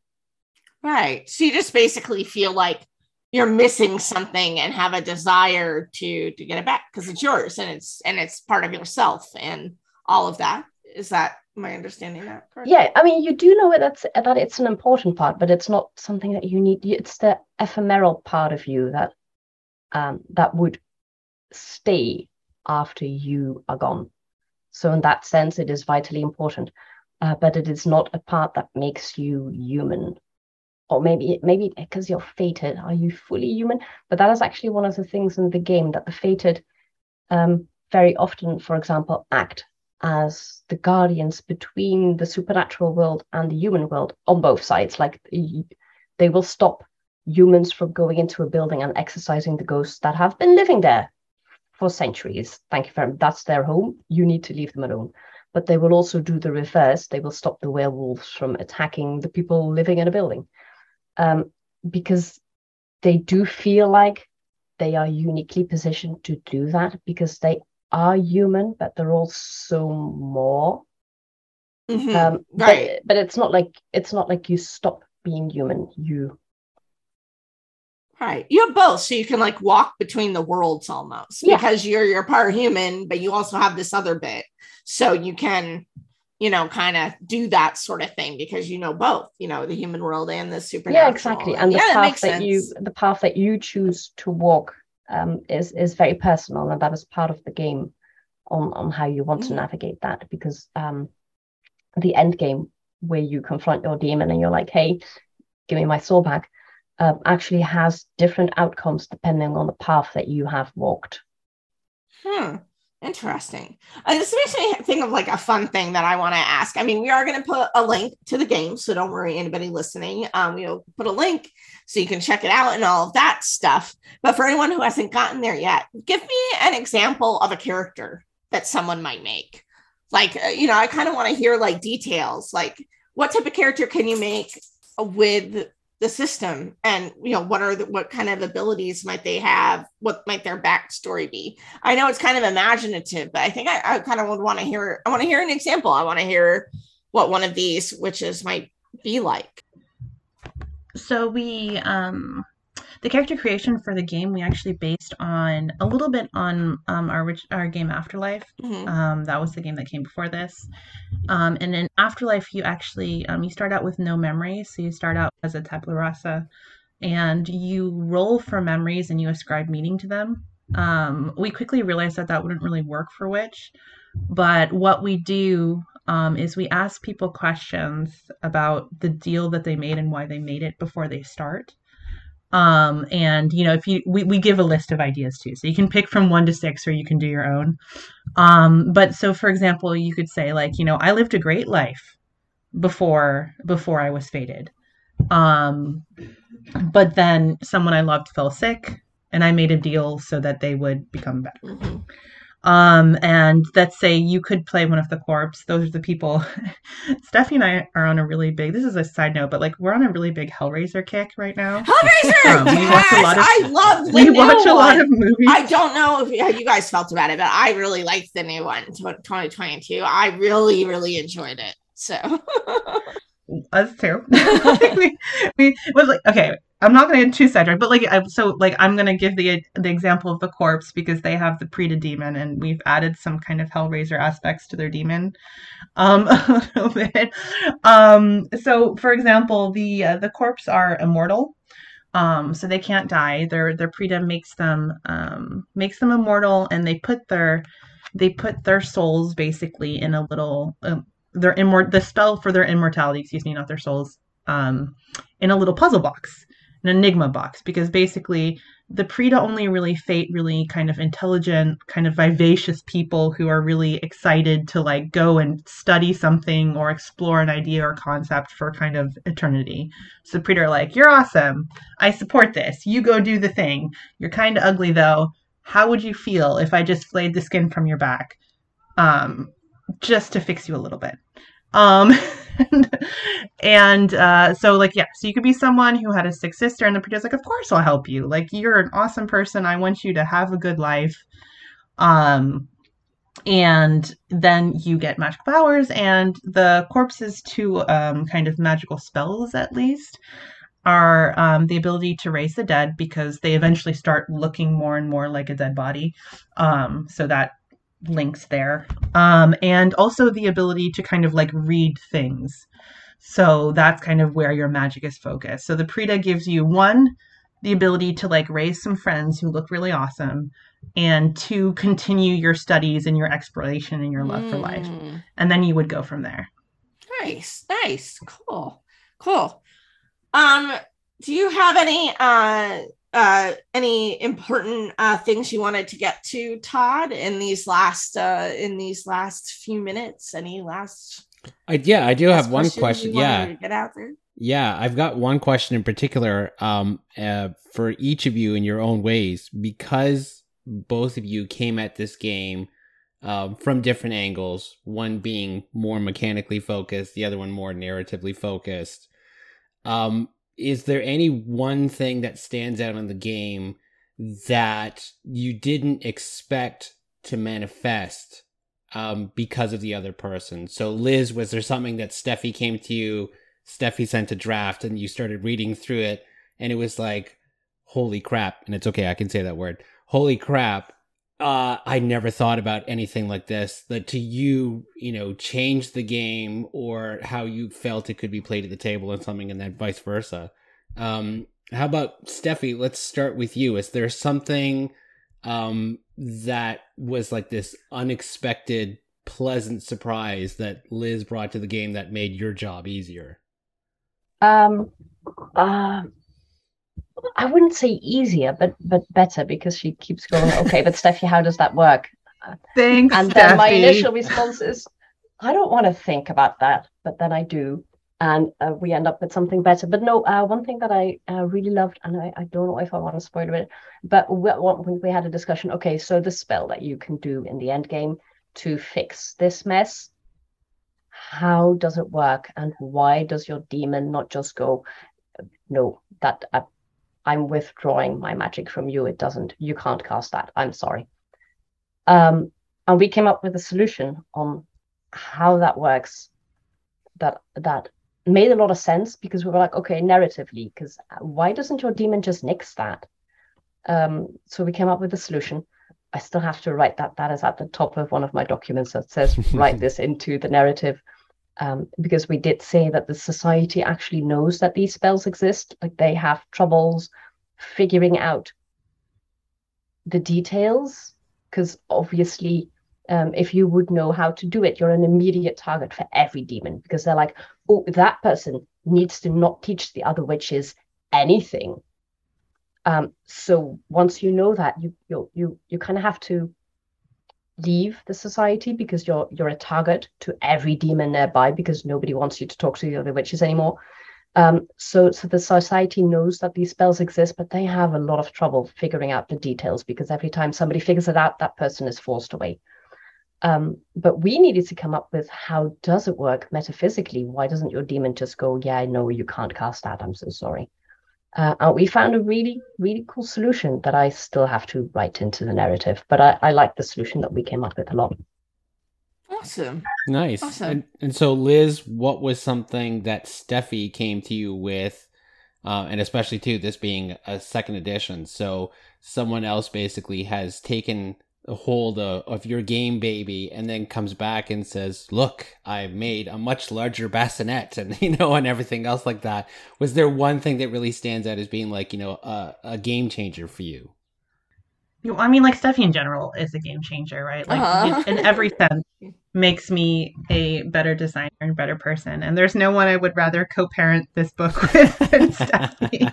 Right. So you just basically feel like you're missing something and have a desire to get it back because it's yours and it's part of yourself and all of that. Is that my understanding that correct? Yeah, I mean, you do know that it's an important part, but it's not something that you need. It's the ephemeral part of you that would stay after you are gone. So in that sense, it is vitally important, but it is not a part that makes you human. Or maybe because you're fated, are you fully human? But that is actually one of the things in the game, that the fated very often, for example, act as the guardians between the supernatural world and the human world on both sides. Like they will stop humans from going into a building and exercising the ghosts that have been living there for centuries. Thank you very much. That's their home. You need to leave them alone. But they will also do the reverse. They will stop the werewolves from attacking the people living in a building. Because they do feel like they are uniquely positioned to do that, because they are human, but they're also more. Right. But it's not like you stop being human. Right. You have both. So you can like walk between the worlds almost, because you're part human, but you also have this other bit. So you can, kind of do that sort of thing because both, the human world and the supernatural. Yeah, exactly. And the path that you choose to walk is very personal, and that is part of the game on how you want to navigate that, because the end game where you confront your demon and you're like, hey, give me my soul back, actually has different outcomes depending on the path that you have walked. Interesting. This makes me think of like a fun thing that I want to ask. I mean, we are going to put a link to the game, so don't worry, anybody listening. We'll put a link so you can check it out and all of that stuff. But for anyone who hasn't gotten there yet, give me an example of a character that someone might make. Like, I kind of want to hear like details, like what type of character can you make with the system, and what kind of abilities might they have, what might their backstory be? I know it's kind of imaginative, but I think I kind of would want to hear. I want to hear an example. I want to hear what one of these witches might be like. So we the character creation for the game, we actually based on a little bit on our game Afterlife. That was the game that came before this. And in Afterlife, you actually you start out with no memories. So you start out as a tabula rasa, and you roll for memories and you ascribe meaning to them. We quickly realized that wouldn't really work for Witch, but what we do is we ask people questions about the deal that they made and why they made it before they start. And if we give a list of ideas too, so you can pick from 1 to 6 or you can do your own. But so for example, you could say like, I lived a great life before I was fated. But then someone I loved fell sick. and I made a deal so that they would become better. Mm-hmm. And let's say you could play one of the corps. Those are the people. Steffi and I are on a really big, this is a side note, but like we're on a really big Hellraiser kick right now. Hellraiser! We watch a lot of, I love the we new watch a lot one. of movies. I don't know if how you guys felt about it, but I really liked the new one, 2022. I really, really enjoyed it. So us too. we was like, okay, I'm not going to get too sidetracked, but like, I'm going to give the example of the corpse because they have the Preta demon, and we've added some kind of Hellraiser aspects to their demon, a little bit. So for example, the corpse are immortal, so they can't die. Their Preta makes them immortal, and they put their souls basically in a little the spell for their immortality, not their souls, in a little puzzle box, an enigma box, because basically the Preta only really fate really kind of intelligent, kind of vivacious people who are really excited to like go and study something or explore an idea or concept for kind of eternity. So the Preta are like, you're awesome, I support this, you go do the thing, you're kind of ugly though, how would you feel if I just flayed the skin from your back, just to fix you a little bit. So like, yeah, so you could be someone who had a sick sister, and the Preta's like, of course I'll help you, like you're an awesome person, I want you to have a good life. And then you get magical powers, and the corpses to kind of magical spells at least are the ability to raise the dead, because they eventually start looking more and more like a dead body, so that links there, and also the ability to kind of like read things, so that's kind of where your magic is focused. So the Preta gives you one, the ability to like raise some friends who look really awesome, and to continue your studies and your exploration and your love for life, and then you would go from there. Nice, cool. Do you have any important things you wanted to get to, Todd, in these last few minutes? Any last? I do have one question. To get out there. Yeah, I've got one question in particular for each of you in your own ways, because both of you came at this game from different angles, one being more mechanically focused, the other one more narratively focused. Is there any one thing that stands out in the game that you didn't expect to manifest because of the other person? So Liz, was there something that Steffi came to you, Steffi sent a draft, and you started reading through it, and it was like, holy crap, and it's okay, I can say that word, holy crap, I never thought about anything like this, that to you, changed the game, or how you felt it could be played at the table and something, and then vice versa. How about Steffi? Let's start with you. Is there something that was like this unexpected, pleasant surprise that Liz brought to the game that made your job easier? I wouldn't say easier, but better, because she keeps going, okay, but Steffi, how does that work? Thanks, and then my initial response is, I don't want to think about that, but then I do, and we end up with something better. But no, one thing that I really loved, and I don't know if I want to spoil it, but when we had a discussion, okay, so the spell that you can do in the end game to fix this mess, how does it work, and why does your demon not just go, no, that I'm withdrawing my magic from you, you can't cast that, I'm sorry. And we came up with a solution on how that works that made a lot of sense, because we were like, okay, narratively, because why doesn't your demon just nix that? So we came up with a solution. I still have to write that is at the top of one of my documents that says write this into the narrative, because we did say that the society actually knows that these spells exist. Like, they have troubles figuring out the details, because obviously if you would know how to do it, you're an immediate target for every demon, because they're like, oh, that person needs to not teach the other witches anything. So once you know that, you kind of have to leave the society, because you're a target to every demon nearby, because nobody wants you to talk to the other witches anymore. So the society knows that these spells exist, but they have a lot of trouble figuring out the details, because every time somebody figures it out, that person is forced away. But we needed to come up with, how does it work metaphysically? Why doesn't your demon just go, yeah, no, you can't cast that, I'm so sorry. And we found a really, really cool solution that I still have to write into the narrative. But I like the solution that we came up with a lot. Awesome. Nice. Awesome. And so, Liz, what was something that Steffi came to you with, and especially, too, this being a second edition, so someone else basically has taken a hold of your game, baby, and then comes back and says, look, I've made a much larger bassinet, and, and everything else like that. Was there one thing that really stands out as being like, a game changer for you? I mean, like, Steffi in general is a game changer, right? Like, in every sense, makes me a better designer and better person. And there's no one I would rather co-parent this book with than Steffi.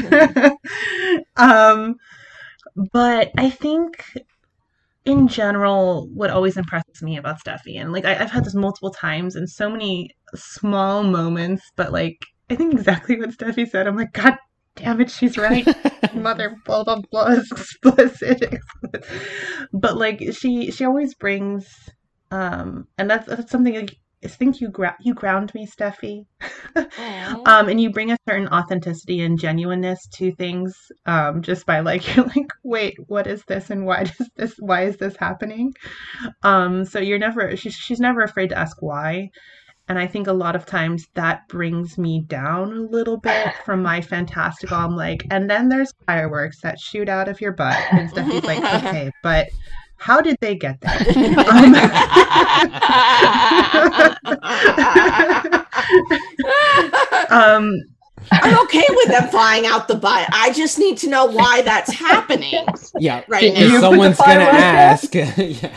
But I think, in general, what always impresses me about Steffi, and like I've had this multiple times in so many small moments, but like I think exactly what Steffi said. I'm like, God damn it, she's right. Mother, blah blah blah, explicit. But like she always brings, and that's something like, I think you ground me, Steffi. And you bring a certain authenticity and genuineness to things, just by like, you're like, wait, what is this, and why is this happening? So she's never afraid to ask why. And I think a lot of times that brings me down a little bit from my fantastical. I'm like, and then there's fireworks that shoot out of your butt, and Steffi's like, okay, but how did they get there? I'm okay with them flying out the butt. I just need to know why that's happening. Yeah, right now. Someone's gonna ask. Yeah.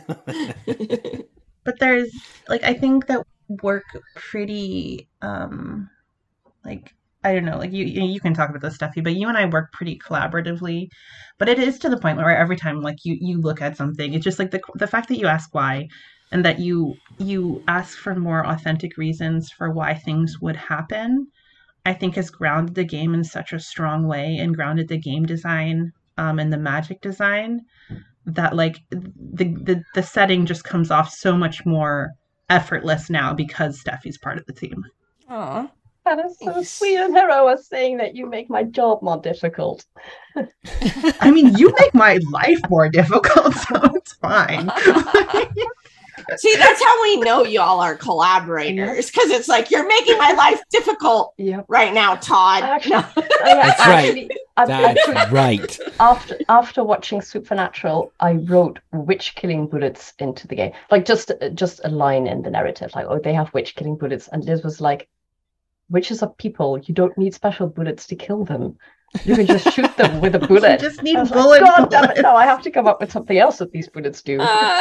But there's, like, I think that work pretty, like, I don't know, like you can talk about this, Steffi, but you and I work pretty collaboratively. But it is to the point where every time like you look at something, it's just like the fact that you ask why, and that you ask for more authentic reasons for why things would happen, I think has grounded the game in such a strong way, and grounded the game design and the magic design, that like the setting just comes off so much more effortless now because Steffi's part of the team. Aw. That is so sweet. And here I was saying that you make my job more difficult. I mean, you make my life more difficult, so it's fine. See, that's how we know y'all are collaborators, because it's like, you're making my life difficult right now, Todd. That's right. That's right. After watching Supernatural, I wrote witch killing bullets into the game. Like just a line in the narrative, like, oh, they have witch killing bullets. And Liz was like, witches are people. You don't need special bullets to kill them. You can just shoot them with a bullet. You just need bullets. Like, God damn it, no, I have to come up with something else that these bullets do.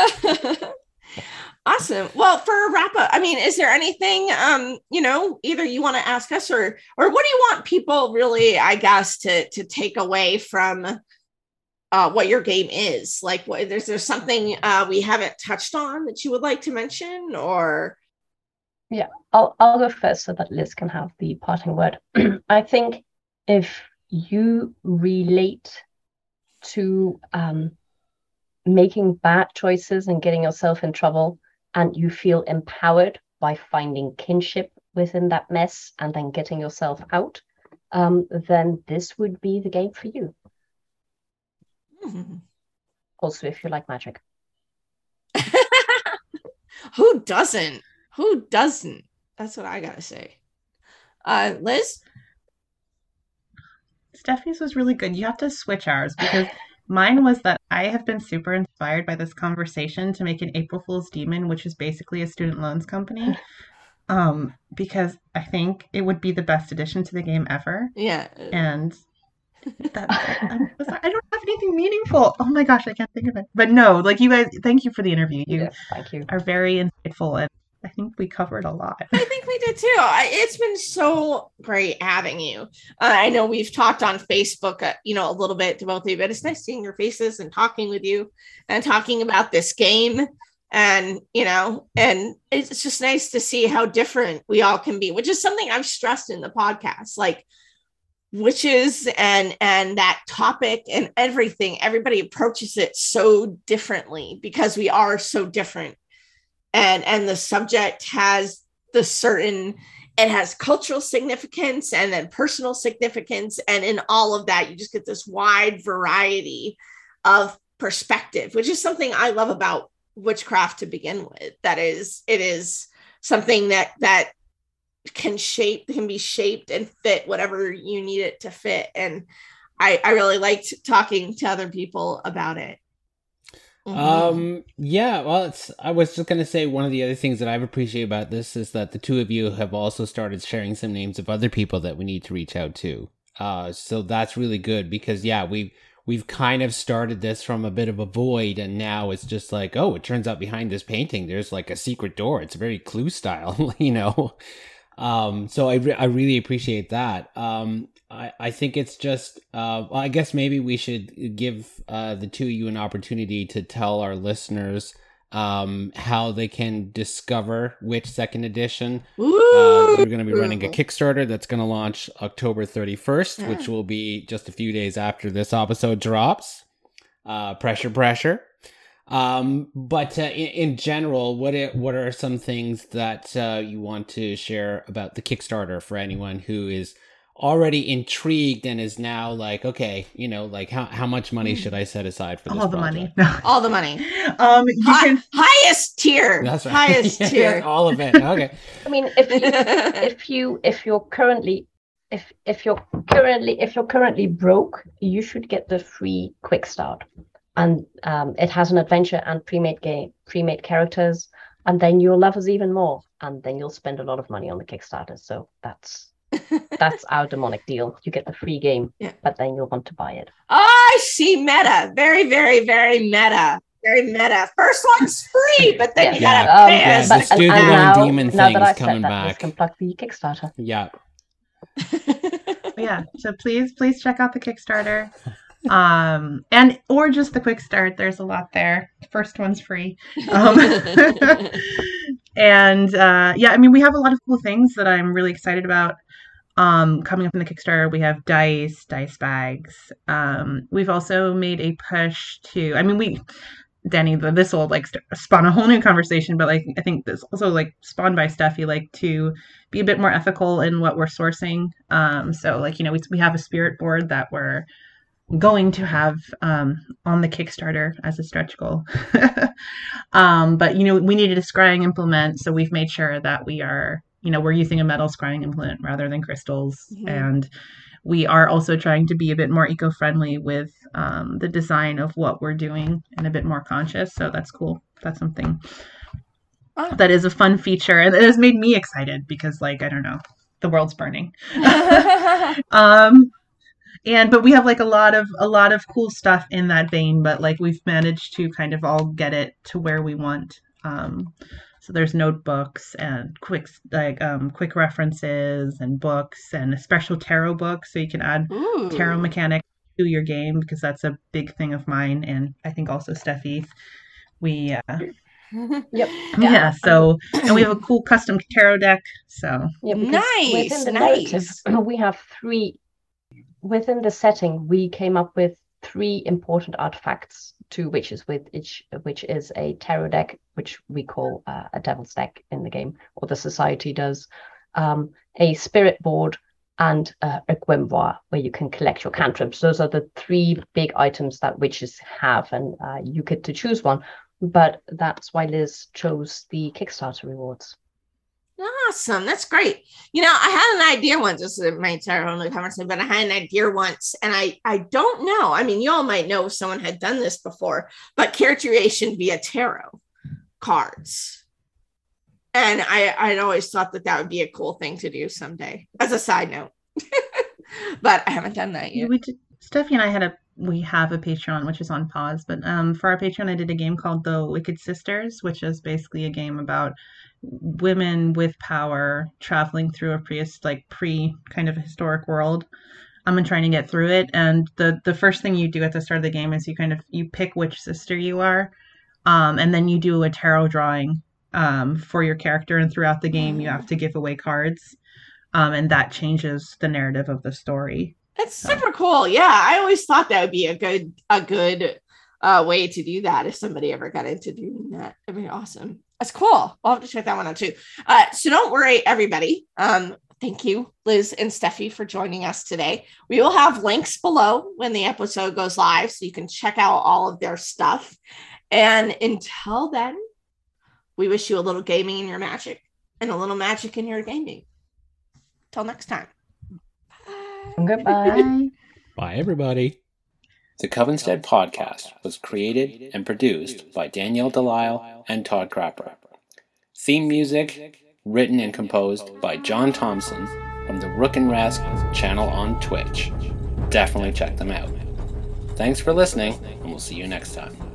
Awesome. Well, for a wrap up, I mean, is there anything, either you want to ask us, or what do you want people really, I guess, to take away from what your game is? Like, is there something we haven't touched on that you would like to mention, or? Yeah, I'll go first so that Liz can have the parting word. I think if you relate to making bad choices and getting yourself in trouble, and you feel empowered by finding kinship within that mess and then getting yourself out, then this would be the game for you. Mm-hmm. Also, if you like magic. Who doesn't? Who doesn't? That's what I gotta say. Liz? Steffi's was really good. You have to switch ours, because mine was that I have been super inspired by this conversation to make an April Fool's Demon, which is basically a student loans company, because I think it would be the best addition to the game ever. Yeah. And I don't have anything meaningful. Oh my gosh, I can't think of it. But no, like, you guys, thank you for the interview. Yes, thank you. Are very insightful, and I think we covered a lot. I think we did too. It's been so great having you. I know we've talked on Facebook, a little bit to both of you, but it's nice seeing your faces and talking with you and talking about this game And, and it's just nice to see how different we all can be, which is something I've stressed in the podcast, like witches and that topic and everything. Everybody approaches it so differently because we are so different. And the subject has it has cultural significance and then personal significance. And in all of that, you just get this wide variety of perspective, which is something I love about witchcraft to begin with. It is something that can be shaped and fit whatever you need it to fit. And I really liked talking to other people about it. Yeah, well, I was just going to say one of the other things that I've appreciated about this is that the two of you have also started sharing some names of other people that we need to reach out to. So that's really good because, yeah, we've kind of started this from a bit of a void, and now it's just like, oh, it turns out behind this painting, there's like a secret door. It's very Clue style, So I really appreciate that. I think it's just, I guess maybe we should give the two of you an opportunity to tell our listeners how they can discover Witch Second Edition. We're going to be running a Kickstarter that's going to launch October 31st, which will be just a few days after this episode drops. Pressure. But in general, what are some things that you want to share about the Kickstarter for anyone who is already intrigued and is now like, okay, like how much money should I set aside for this all the project? money? All the money. Highest tier. That's right. Highest tier. All of it. Okay. I mean, if you're currently broke, you should get the free quick start, and it has an adventure and pre-made characters, and then you'll love us even more, and then you'll spend a lot of money on the Kickstarter. So that's our demonic deal. You get the free game, but then you'll want to buy it. Oh, I see meta. Very, very, very meta. Very meta. First one's free, but then you gotta pay us. The Studio and Demon thing's coming back. Can plug the Kickstarter. Yeah. Yeah. So please check out the Kickstarter. And or just the quick start. There's a lot there. First one's free. And I mean, we have a lot of cool things that I'm really excited about coming up in the Kickstarter. We have dice bags. We've also made a push to, I mean, Danny, this will like spawn a whole new conversation, but like I think this also like spawned by Steffi, like to be a bit more ethical in what we're sourcing. So like, we have a spirit board that we're going to have on the Kickstarter as a stretch goal. But we needed a scrying implement, so we've made sure that we are, we're using a metal scrying implement rather than crystals. Mm-hmm. And we are also trying to be a bit more eco-friendly with the design of what we're doing and a bit more conscious. So that's cool. That's something that is a fun feature, and it has made me excited because, like, I don't know, the world's burning. But we have like a lot of cool stuff in that vein, but like we've managed to kind of all get it to where we want. So there's notebooks and quick references and books and a special tarot book, so you can add tarot mechanics to your game, because that's a big thing of mine, and I think also Steffi. We so and we have a cool custom tarot deck. So nice. Within the narrative, we have three. Within the setting, we came up with 3 important artifacts to witches, which is a tarot deck, which we call a devil's deck in the game, or the society does, a spirit board, and a grimoire where you can collect your cantrips. Those are the 3 big items that witches have, and you get to choose one. But that's why Liz chose the Kickstarter rewards. Awesome. That's great. I had an idea once, this is my entire new conversation, but I had an idea once, and I don't know. I mean, you all might know if someone had done this before, but character creation via tarot cards. And I'd always thought that would be a cool thing to do someday, as a side note. But I haven't done that yet. Steffi and I we have a Patreon, which is on pause, but for our Patreon, I did a game called The Wicked Sisters, which is basically a game about women with power traveling through a pre kind of historic world. I'm trying to get through it, and the first thing you do at the start of the game is you pick which sister you are, and then you do a tarot drawing for your character, and throughout the game you have to give away cards, and that changes the narrative of the story. That's super cool. Yeah, I always thought that would be a good way to do that if somebody ever got into doing that. It'd be awesome. That's cool. I'll have to check that one out too. So don't worry, everybody. Thank you, Liz and Steffi, for joining us today. We will have links below when the episode goes live, so you can check out all of their stuff. And until then, we wish you a little gaming in your magic and a little magic in your gaming. Till next time. Bye. Goodbye. Bye, everybody. The Covenstead podcast was created and produced by Danielle Delisle and Todd Crapper. Theme music written and composed by John Thompson from the Rook and Rask channel on Twitch. Definitely check them out. Thanks for listening, and we'll see you next time.